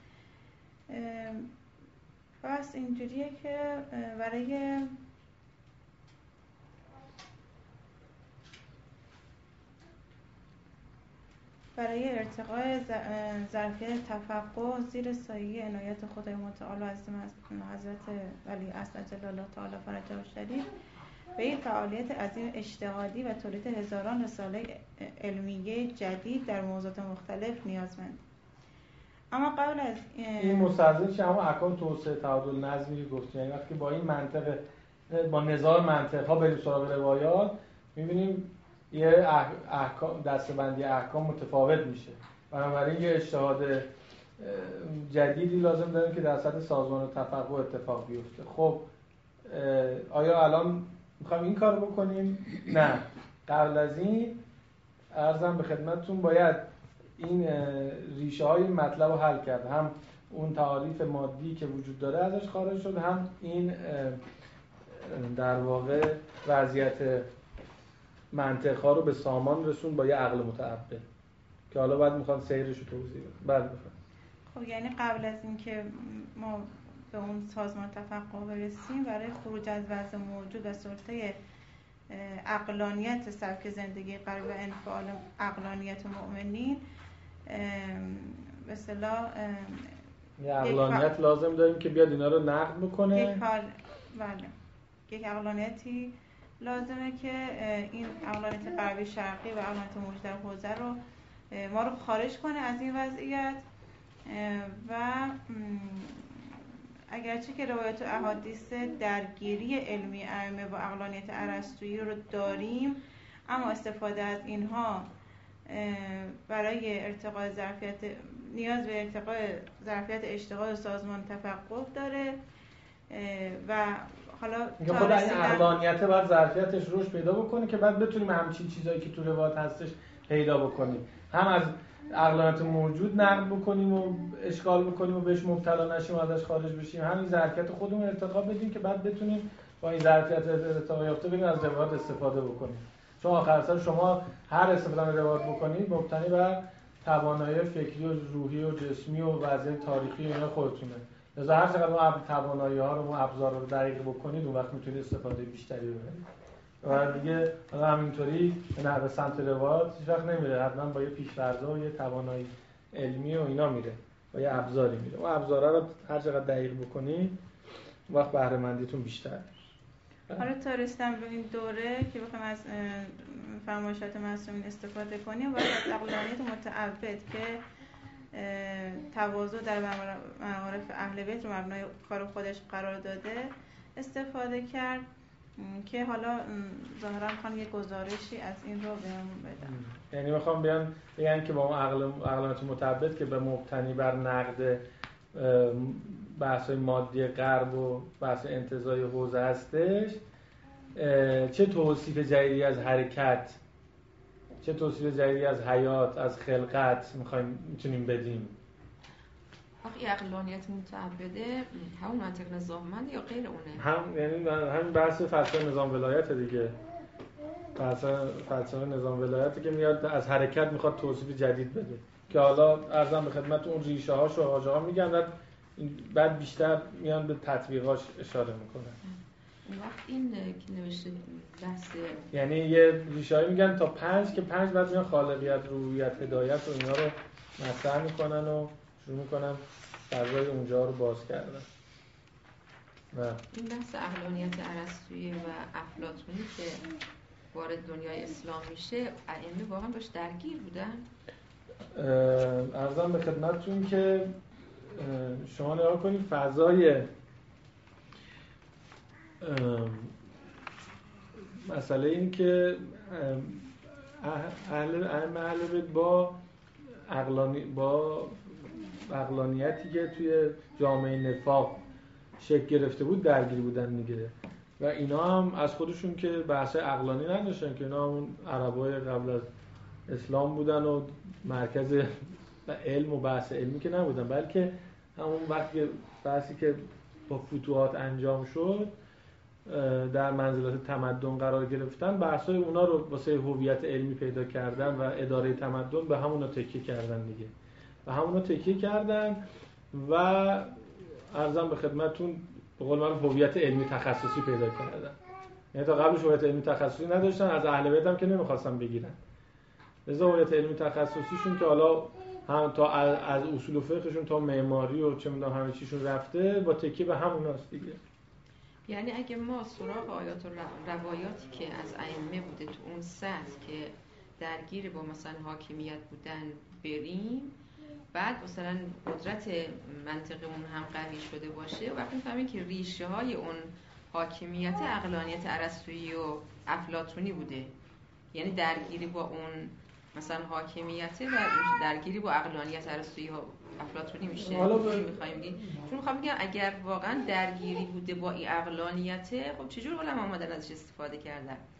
بحث اینجوریه که برای برای ارتقاء ظرفیت تفقه زیر سایه عنایت خدای متعال و حضرت ولی اصل جل الله تعالی فرجه و شریف به این فعالیت عظیم اجتهادی و تولید هزاران رساله علمیه جدید در موضوعات مختلف نیازمند. اما قبل از این مستلزم چه همون احکام توسعه تعادل نظمی گفتیم، یعنی وقتی با این منطق با نظام منطق ها بریم سراغ روایات می‌بینیم یه احکام دسته‌بندی احکام متفاوت میشه، بنابراین یه اجتهاد جدیدی لازم داریم که در سطح سازمان و تفقه اتفاق بیفته. خب آیا الان میخوایم این کارو بکنیم؟ نه، قبل از این عرضم به خدمتتون باید این ریشه های مطلب رو حل کرد، هم اون تعاریف مادی که وجود داره ازش خارج شد، هم این در واقع وضعیت منطق‌ها رو به سامان رسون با یه عقل متعبد که حالا بعد میخوان سیرش رو توضیح بدم. بعد بفرمایید. خب یعنی قبل از اینکه ما به اون سازمان تفقه برسیم، برای خروج از وضع موجود و سلطه عقلانیت سبک زندگی غربی و انفعال عقلانیت مؤمنین به اصطلاح یه عقلانیت لازم داریم که بیاد اینا رو نقد بکنه. یک حال بله یک عقلانیتی لازمه که این عقلانیت غربی شرقی و عقلانیت موجود در حوزه رو ما رو خارج کنه از این وضعیت. و اگرچه که روایات و احادیث درگیری علمی ائمه با عقلانیت ارسطویی رو داریم، اما استفاده از اینها برای ارتقاء ظرفیت نیاز به ارتقاء ظرفیت اشتغال سازمان تفقه داره و حالا میگه خود این عقلانیت باید ظرفیتش روش پیدا بکنه که بعد بتونیم همچین چیزایی که تو روایات هستش پیدا بکنیم، هم از عقلانیت موجود نقد بکنیم و اشغال بکنیم و بهش مبتلا نشیم و ازش خارج بشیم، همین ظرفیت خودمون ارتقا بدیم که بعد بتونیم با این ظرفیت ارتقا یافته بریم از روایات استفاده بکنیم. چون آخر سر شما هر استفاده از روایات بکنید مبتنی بر توانایی فکری و روحی و جسمی و وضعیت تاریخی اینا خودتونه. لذا هر چقدر اون توانایی ها رو، اون ابزار رو دقیق بکنید، اون وقت میتونید استفاده بیشتری ببرید. و دیگه همینطوری نه به سمت روایات هیچ وقت نمیره، حتما با یه پیش‌فرض و یه توانایی علمی و اینا میره، با یه ابزاری میره. اون ابزارا رو هر چقدر دقیق بکنید اون وقت بهره مندیتون بیشتر میشه. حالا تا رسیدن به این دوره که بخوایم از فرمایشات معصومین استفاده کنیم، باید از عقلانیت متعبد که تواضع در معارف اهل بیت رو مبنای کار خودش قرار داده استفاده کرد که حالا ظاهرا میخوان یه گزارشی از این رو بهمون بدن. یعنی میخوام بیان بگن که با اون عقل عقلانیت متعبد که به مبتنی بر نقد بحث‌های مادی غرب و بحث انتزاعی حوزه هستش، چه توصیف جدیدی از حرکت، چه توصیف جدیدی از حیات، از خلقت میخوایم میتونیم بدیم؟ آخه عقلانیت متعبده همون منطق نظاممند یا غیر اونه؟ هم یعنی همین بحث فلسفه نظام ولایت دیگه، بحث فلسفه نظام ولایتی که میاد از حرکت میخواد توصیف جدید بده که حالا عرضم به خدمت اون ریشه هاشو آقا میگن، بعد بیشتر میان به تطبیقاش اشاره میکنن. اون وقت این که نوشته بحث یعنی یه ریشه‌ای میگن تا پنج که پنج بعد میان خالقیت، روحیت، هدایت و اینا رو مطرح میکنن و شروع میکنن فضای اونجا رو باز کردن. و این بحث عقلانیت ارسطویی و افلاطونی که وارد دنیای اسلام میشه، ائمه واقعا باش درگیر بودن؟ عرضم به خدمتتون که شما نگاه کنید فضای مسئله این که اهل اهل بیت با عقلانی با عقلانیتی که توی جامعه نفاق شکل گرفته بود درگیر بودن دیگه، و اینا هم از خودشون که بحث عقلانی نداشتن که اینا همون عربای قبل از اسلام بودن و مرکز علم و بحث علمی که نبودن، بلکه همون وقتی بحثی که با فتوحات انجام شد در منزلت تمدن قرار گرفتن، بحثای اونا رو واسه هویت علمی پیدا کردن و اداره تمدن به همونا تکیه کردن دیگه، و همونا تکیه کردن و عرضم به خدمتتون به قول من هویت علمی تخصصی پیدا کردن. یعنی تا قبلش هویت علمی تخصصی نداشتن، از اهل بیت هم که نمیخواستن بگیرن، لذا هویت علمی تخصصیشون که حالا هم تا از اصول فقهشون تا معماری و چه میدونم همه چیشون رفته با تکیه به هموناست دیگه. یعنی اگه ما سراغ آیات و روایاتی که از ائمه بوده تو اون سطح که درگیر با مثلا حاکمیت بودن بریم، بعد مثلا قدرت منطقمون هم قوی شده باشه، وقتی می‌فهمیم که ریشه های اون حاکمیت عقلانیت ارسطویی و افلاطونی بوده، یعنی درگیری با اون مثلا حاکمیت و درگیری با عقلانیت ارسطویی و افلاطونی میشه. حالا ب... می‌خوایم بگیم چون می‌خوام بگم اگر واقعا درگیری بوده با این عقلانیت، خب چجور علما اومدن ازش استفاده کردن؟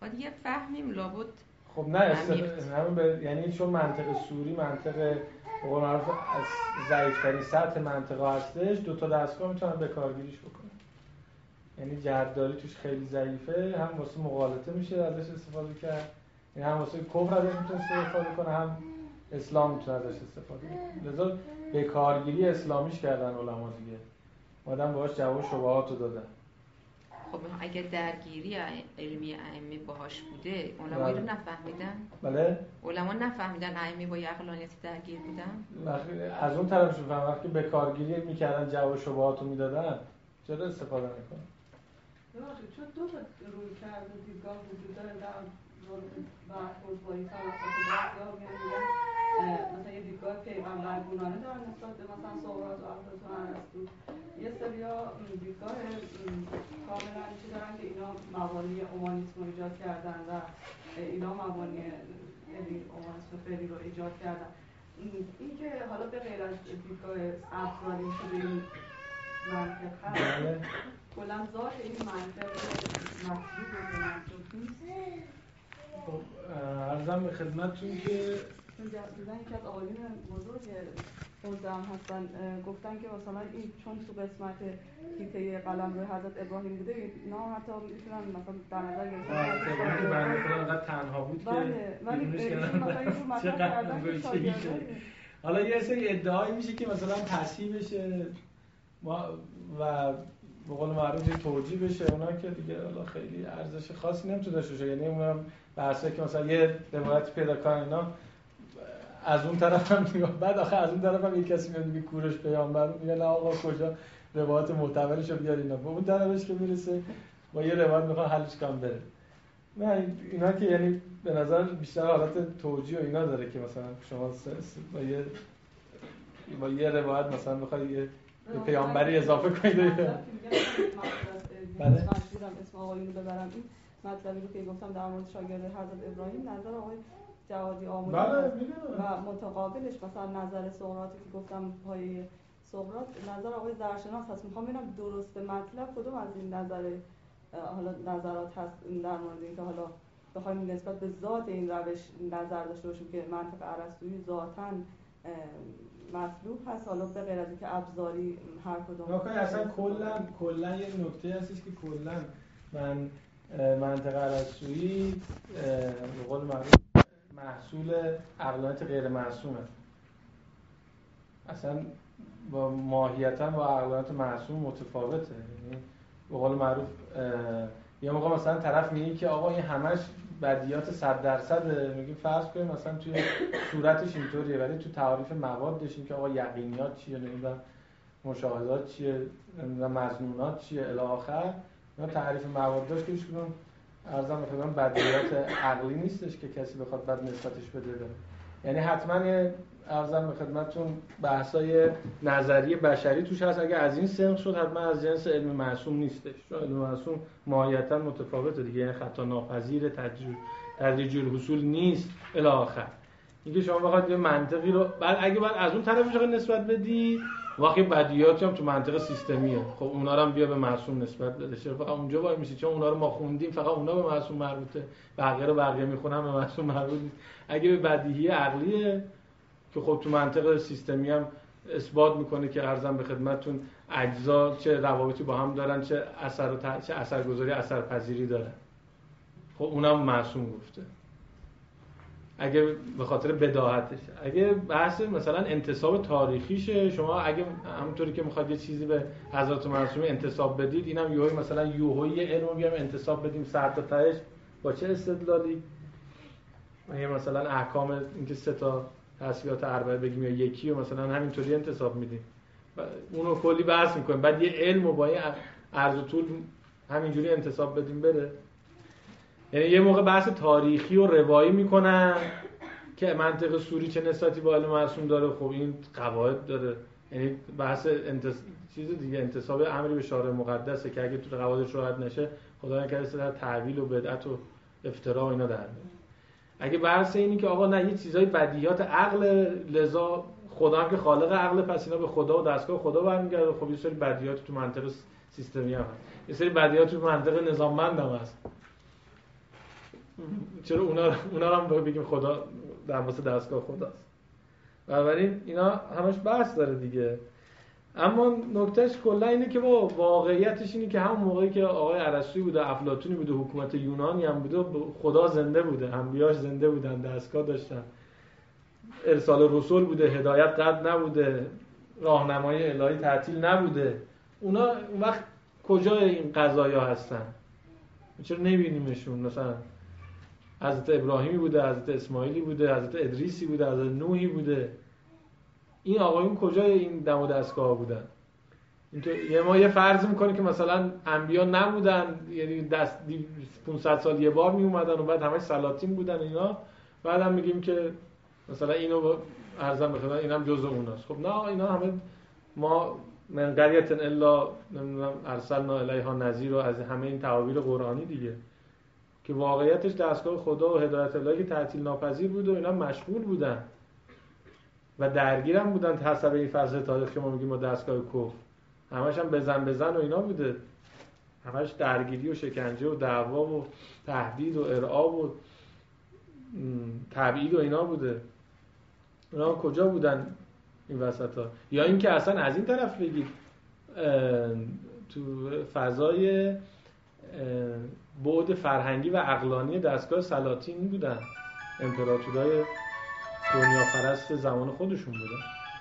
باید یه فهمیم لابد. خب نه استفاده به... یعنی چون منطق سوری منطق به قول معروف از ضعیف‌ترین سطح منطقه هستش، دو تا دستگاه میتونن به کارگیریش بکنن. یعنی جهت‌داری توش خیلی ضعیفه، هم واسه مغالطه میشه ازش استفاده کرد، یعنی هم واسه کفر ازش میتونه استفاده کنه، هم اسلام میتونه ازش استفاده کنه. لذا به کارگیری اسلامیش کردن علما دیگه. آدم باهاش جواب شبهات رو دادن. خب اگه درگیری علمی ائمه باهاش بوده، علما رو نفهمیدن؟ بله. علما نفهمیدن ائمه با عقلانیت درگیر بودن؟ وقتی از اون طرف شو فهم وقتی به کارگیری میکردن جواب شبهات رو میدادن، چرا استفاده نکنن؟ ببخشید چون دو تا روی کرده دیدگاه وجود داره در بحث رسوایی فلسفه بحثی‌ها میگن مثلا یه دیدگاه پیغمبرگونانه دارن نسبت به مثلا سقراط و افلاطون و ارسطو، یه سریا دیدگاه کاملا چی دارن که اینا مبانی اومانیسم رو ایجاد کردن و اینا مبانی اومانیسم فعلی رو ایجاد کردن. این که حالا به غیر از دیدگاه افرادی که به این منطق هست، کلا ذات این منطق مطلوب و به مطلوب نیست. خب عرضم به خدمتتون که دیدن یکی از آقایون بزرگ حوزه هم هستن گفتن که مثلا این چون تو قسمت تیکه قلم روی حضرت ابراهیم بوده، اینا حتی میتونن مثلا در نظر گرفتن که بنده خدا انقدر تنها بود که بیرونش کردن چقدر شاگردایی. حالا یه سری ادعایی میشه که مثلا تصحیح بشه و به قول معروف توجیه بشه، اونا که دیگه حالا خیلی ارزش خاصی نمیتونه داشته باشه. یعنی اونم بحثه که مثلا یه روایت پیدا کنن اینا از اون طرف هم میگه، بعد آخه از اون طرف هم یک کسی میاد میگه کوروش پیامبر، میگه نه آقا کجا روایت معتبرشو بیار اینا. به اون طرفش که میرسه با یه روایت میخواد حلش کنه بره. نه اینا که یعنی به نظر بیشتر حالت توجیه و اینا داره که مثلا شما با یه با یه روایت مثلا بخوای یه پیامبری اضافه کنید. بله. مجبورم اسم آقایونو ببرم. این مطلبی رو که گفتم در مورد شاگرد حضرت ابراهیم، نظر آقای جوادی آموزی و متقابلش مثلا نظر سقراطی که گفتم پای سقراط، نظر آقای زرشناس هست. میخوام ببینم درست مطلب کدوم از این نظر حالا نظرات هست در مورد اینکه حالا بخوایم نسبت به ذات این روش نظر داشته باشیم که منطق ارسطویی ذاتاً مطلوب هست، حالا به غیر از اینکه ابزاری هر کدوم. نکته اصلا کلا کلا یه نکته هستش که کلا من منطق ارسطویی به قول معروف محصول عقلانیت غیر معصومه. اصلا با ماهیتا با عقلانیت معصوم متفاوته. یعنی به قول معروف یه موقع مثلا طرف میگه که آقا این همش بدیهیات صد درصد، میگیم فرض کنیم مثلا توی صورتش اینطوریه ولی تو تعریف موادش این که آقا یقینیات چیه، نمیدونم مشاهدات چیه، نمیدونم مظنونات چیه الی آخر، اینا تعریف موادش که هیچ کدوم ارزم به خدمت بدیهیات عقلی نیستش که کسی بخواد بعد نسبتش بده بره. یعنی حتما ارزم به خدمتتون بحثای نظری بشری توش هست. اگه از این سنخ شد حتما از جنس علم معصوم نیستش، چون علم معصوم ماهیتا متفاوته دیگه، یعنی خطا ناپذیر، تدریج الحصول نیست الی آخر. اینکه شما بخواید یه منطقی رو بعد اگه بعد از اون طرفش نسبت بدی، واقعا بدیهیاتی هم تو منطق سیستمیه، خب اونا رو هم بیا به معصوم نسبت بده، چرا فقط اونجا وای میسی چون اونا رو ما خوندیم فقط اونا به معصوم مربوطه، بقیه رو بقیه میخونن به معصوم مربوط نیست. اگه به بدیهی عقلیه که خب تو منطق سیستمی هم اثبات میکنه که ارزم به خدمتتون اجزا چه روابطی با هم دارن، چه اثر و ت... چه اثرگذاری اثرپذیری دارن، خب اونم معصوم گفته. اگه به خاطر بداهتش، اگه بحث مثلا انتساب تاریخیشه، شما اگه همونطوری که میخواد یه چیزی به حضرت معصومه انتساب بدید، اینم یوهی مثلا یوهی علمو بیام انتساب بدیم سر تا تهش با چه استدلالی؟ یه مثلا احکام اینکه سه تا تسبیحات اربعه بگیم یا یکی و مثلا همینطوری انتساب میدیم، اونو کلی بحث میکنیم، بعد یه علمو با این عرض و طول همینجوری انتساب بدیم بره. یعنی یه موقع بحث تاریخی و روایی میکنن که منطق سوری چه نسبتی با علم معصوم داره، خب این قواعد داره، یعنی بحث انتص... چیز دیگه انتساب امری به شارع مقدسه که اگه تو قواعدش رعایت نشه خدا نکرده در تعویل و بدعت و افترا و اینا در میاد. اگه بحث اینی که آقا نه یه چیزای بدیهیات عقل، لذا خدا هم که خالق عقل پس اینا به خدا و دستگاه خدا برمیگرده، خب یه سری بدیهیات تو منطق سیستمی هم هست، یه سری بدیهیات تو منطق نظاممند هم هست. چرا اونا اونا هم بگیم خدا در واسه دستگاه خداست. بنابراین اینا همش بحث داره دیگه. اما نکتهش کلا اینه که با واقعیتش اینه که همون موقعی که آقای ارسطویی بوده، افلاطونی بوده، حکومت یونانی هم بوده، خدا زنده بوده، انبیاش زنده بودن، دستگاه داشتن، ارسال رسول بوده، هدایت قد نبوده، راهنمای الهی تعطیل نبوده. اونا اون وقت کجای این قضایا هستن؟ چرا نمیبینیمشون؟ مثلا حضرت ابراهیمی بوده، حضرت اسماعیلی بوده، حضرت ادریسی بوده، حضرت نوحی بوده. این آقایون کجای این دم و دستگاه بودن؟ اینطور یه ما یه فرض میکنه که مثلا انبیا نبودن، یعنی دست پانصد سال یه بار می اومدن و بعد همش سلاطین بودن اینا، بعد هم میگیم که مثلا اینو ارزم بخدمت اینم جزء اوناست. خب نه، اینا همه ما من قریة الا نمیدونم ارسلنا الیها نذیر و از همه این تعابیر قرآنی دیگه که واقعیتش دستگاه خدا و هدایت الهی تعطیل ناپذیر بود و اینا مشغول بودن و درگیرم بودن. حسب این فصل تاریخ که ما میگیم ما دستگاه کفر همش هم بزن بزن و اینا بوده، همش درگیری و شکنجه و دعوا و تهدید و ارعاب و تبعید و اینا بوده. اونا کجا بودن این وسط ها؟ یا اینکه اصلا از این طرف بگید تو فضای بعد فرهنگی و عقلانی دستگاه سلاطین بودن، امپراتورای دنیا پرست زمان خودشون بودن.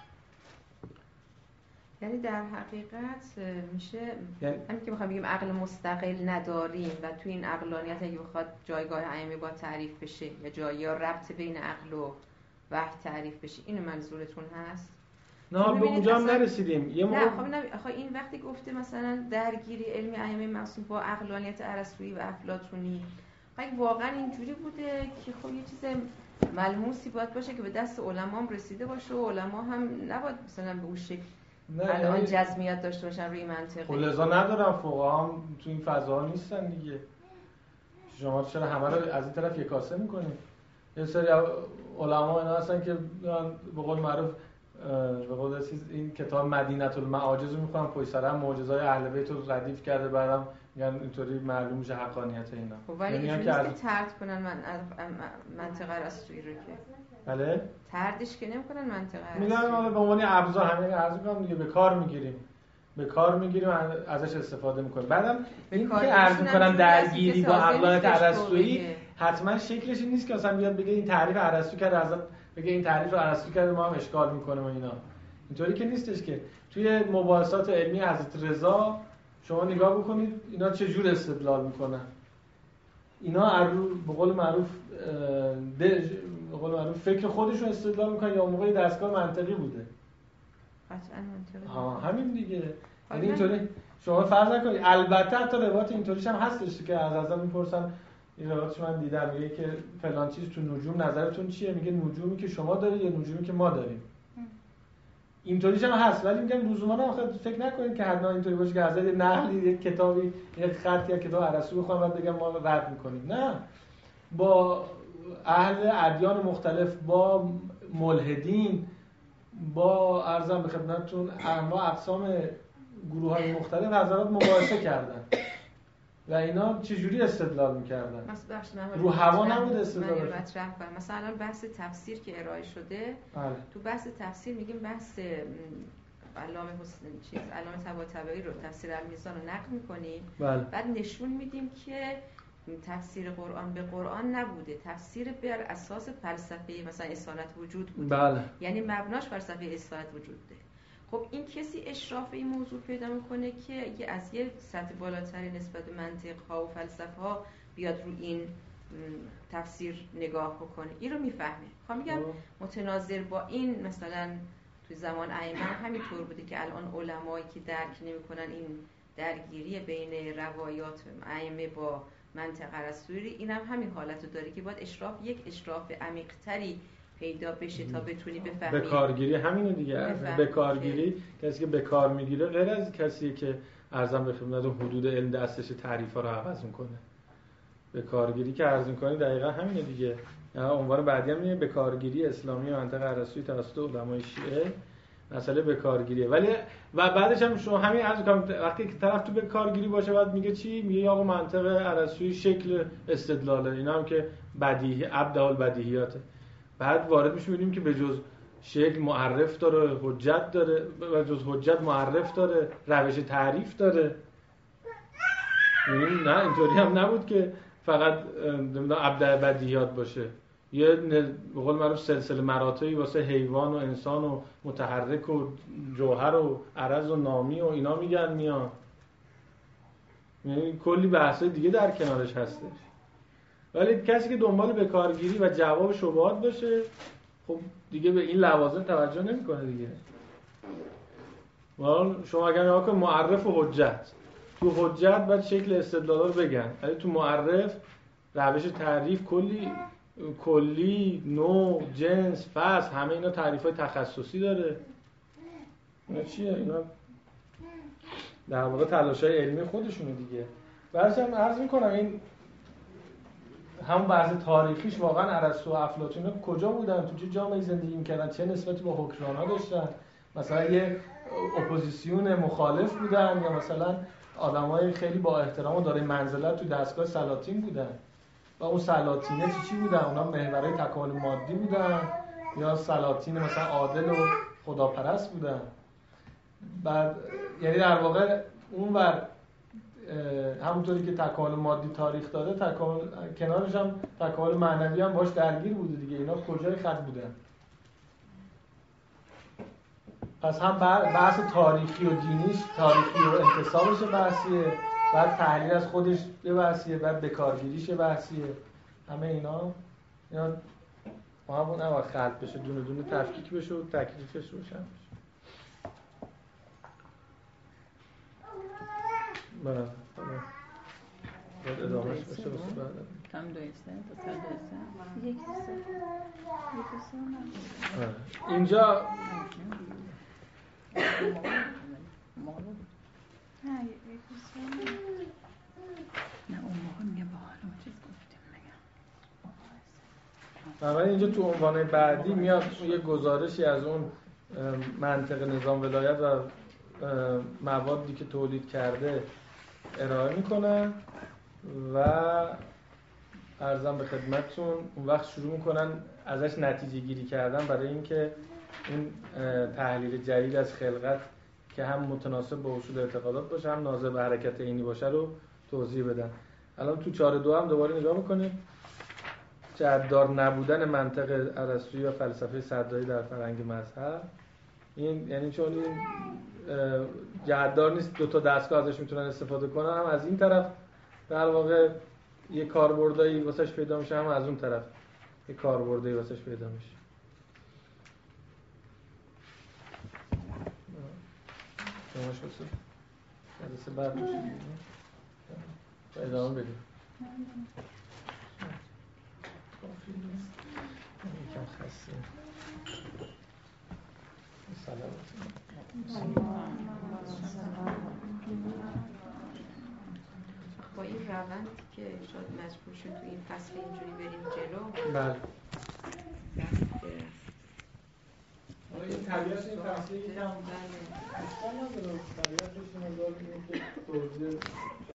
یعنی در حقیقت میشه یعنی همین که بخوام بگیم عقل مستقل نداریم و تو این عقلانیت اگه بخواد جایگاه ائمه با تعریف بشه یا جایی یا ربط بین عقل و وحی تعریف بشه، اینو منظورتون هست؟ نه به اونجا هم نرسیدیم. یه موقع نه خب نه آخه این وقتی گفته مثلا درگیری علمی ائمه معصوم با عقلانیت ارسطویی و افلاطونی، اگه واقعا اینجوری بوده که خب یه چیز ملموسی باید باشه که به دست علما هم رسیده باشه و علما هم نباید مثلا به اون شکل الان جزمیت داشته باشن روی منطقه. خلاصا ندارم، فقها هم تو این فضاها نیستن دیگه. شما چرا همه رو از این طرف یکاسه میکنید؟ یه سری علما اینا هستن که به قول معروف به قول این کتاب مدینه المعاجز رو میخونن، پشت سر هم معجزه‌های اهل بیت رو ردیف کرده، بعدم میگن اینطوری معلوم میشه حقانیت اینا. خب ولی اینجوری نیست که طرد کنن من منطقه ارسطویی رو که بله طردش که نمیکنن منطقه ارسطویی، میگن حالا به عنوان ابزار همین عرض میکنم دیگه، به کار میگیریم به کار میگیریم ازش استفاده میکنیم. بعدم این که عرض میکنم درگیری با عقلانیت ارسطویی حتما شکلش این نیست که مثلا بیاد بگه این تعریف ارسطو کرده، ازت بگه این تعریف رو ارسطو کرده ما هم اشکال میکنه و اینا. اینطوری که نیستش که توی مباحثات علمی حضرت رضا شما نگاه بکنید اینا چه جور استدلال میکنن. اینا به قول معروف به قول معروف فکر خودشون استدلال میکنن یا موقعی دستگاه منطقی بوده. قطعاً منطقی. ها همین دیگه. یعنی اینطوری شما فرض نکنید. البته حتی روایت اینطوریش هم هستش که از ازم میپرسن، این روایتش من دیدم میگه که فلان چیز تو نجوم نظرتون چیه؟ میگه نجومی که شما دارید یا نجومی که ما داریم. اینطوریش هم هست، ولی میگم لزوما آخه فکر نکنید که حتما اینطوری باشه که از یه نقلی یک کتابی یک خط یا کتاب ارسطو بخوام بعد بگم ما رد میکنیم. نه، با اهل ادیان مختلف، با ملحدین، با عرضم به خدمتتون انواع اقسام گروه‌های مختلف حضرات مباحثه کردن و اینا چجوری استدلال می‌کردن؟ رو هوا نبود استدلال. من مطرح کنم مثلا بحث تفسیر که ارائه شده، بله. تو بحث تفسیر میگیم بحث علامه حسین چیز علامه طباطبایی رو تفسیر المیزان رو نقل می‌کنیم، بله. بعد نشون میدیم که تفسیر قرآن به قرآن نبوده، تفسیر بر اساس فلسفه مثلا اصالت وجود بوده. بله. یعنی مبناش فلسفه اصالت وجود بوده. خب این کسی اشراف این موضوع پیدا میکنه که یه از یه سطح بالاتری نسبت به منطق ها و فلسفه ها بیاد رو این تفسیر نگاه بکنه، این رو میفهمه. خب میگم متناظر با این مثلا توی زمان ائمه همینطور بوده که الان علمایی که درک نمیکنن این درگیری بین روایات ائمه با منطق ارسطویی، اینم هم همین حالتو داره که باید اشراف یک اشراف عمیق‌تری پیدا بشه تا بتونی بفهمی. به کارگیری همینه دیگه. به کارگیری کسی که به کار میگیره غیر از کسی که ارزم به خدمت حدود علم دستش تعریفا رو عوض میکنه. به کارگیری که عرض میکنی دقیقاً همینه دیگه. عنوان بعدی هم اینه به کارگیری اسلامی منطق ارسطویی توسط علمای شیعه. مسئله بکارگیریه. ولی و بعدش هم شما همین عرض کنم وقتی که طرف تو بکارگیری باشه بعد میگه چی؟ میگه آقا منطق ارسطویی شکل استدلاله، اینا هم که بدیهی ابداع البدیهیاته. بعد وارد میشه میبینیم که به جز شکل معرف داره، حجت داره، به جز حجت معرف داره، روش تعریف داره. میبینیم نه اینطوری هم نبود که فقط نمیدونم ابداع بدیهیات باشه. یه به قول معروف سلسله مراتبی واسه حیوان و انسان و متحرک و جوهر و عرض و نامی و اینا میگن میان. یعنی کلی بحثای دیگه در کنارش هستش. ولی کسی که دنبال بکارگیری و جواب شبهات باشه خب دیگه به این لوازم توجه نمیکنه دیگه. مثلا شما اگر نگاه کنید معرف و حجت، تو حجت باید شکل استدلالا رو بگن، ولی تو معرف روش تعریف کلی کلی، نوع، جنس، فصل، همه اینا تعریف‌های تخصصی داره. اینا چیه؟ اینا در واقع تلاش‌های علمی خودشونه دیگه. بعضی هم عرض می‌کنم این همون بحث تاریخیش واقعا ارسطو و افلاطون کجا بودن؟ تو چه جامعه‌ای زندگی می‌کردن؟ چه نسبتی با حکمران‌ها داشتن؟ مثلا یه اپوزیسیون مخالف بودن یا مثلا آدمای خیلی با احترام و دارای منزلت تو دستگاه سلاطین بودن؟ و اون سلاطینه چی چی بودن؟ اونا محورهای تکامل مادی بودن یا سلاطین مثلا عادل و خداپرست بودن؟ بعد یعنی در واقع اون بر همونطوری که تکامل مادی تاریخ داره، تکامل کنارش هم تکامل معنوی هم باش درگیر بوده دیگه. اینا کجای خط بودن؟ پس هم بحث تاریخی و دینیش، تاریخی و انتصابش بحثیه، بعد تحلیل از خودش یه بحثیه، بعد بکارگیریش یه بحثیه. همه اینا اینا ما همون نباید خلط بشه، دونه دونه تفکیک بشه و تکلیفش روشن بشه. بله باید ادامهش بشه بسه بعد کم دویسته تا سر دویسته یک سه یک سه اینجا نه یک سه نه اون موقع میگه با حالا چیز گفتیم نگم. اول اینجا تو عنوان بعدی میاد یه گزارشی از اون منطق نظام ولایت و موادی که تولید کرده ارائه میکنن و عرضم به خدمتتون اون وقت شروع میکنن ازش نتیجه گیری کردن برای اینکه این تحلیل جدید از خلقت که هم متناسب با اصول اعتقادات باشه هم ناظر به حرکت عینی باشه رو توضیح بدن. الان تو چهار دو هم دوباره نگاه میکنیم جهتدار نبودن منطق ارسطویی و فلسفه صدرایی در فرهنگ مذهب. این یعنی چون این جهتدار نیست دو تا دستگاه ازش میتونن استفاده کنن، هم از این طرف در واقع یه کاربردی واسش پیدا میشه، هم از اون طرف یه کاربردی واسش پیدا میشه. شماش بسید جلسه بعد باشید ادامه بدیم. یکم خسته سلام. با این روند که شاید مجبور شد تو این فصل اینجوری بریم جلو. بله. حالا این طبیعت این فصلی یکم اشکال نداره، طبیعتش این مقدار اینه که توضیح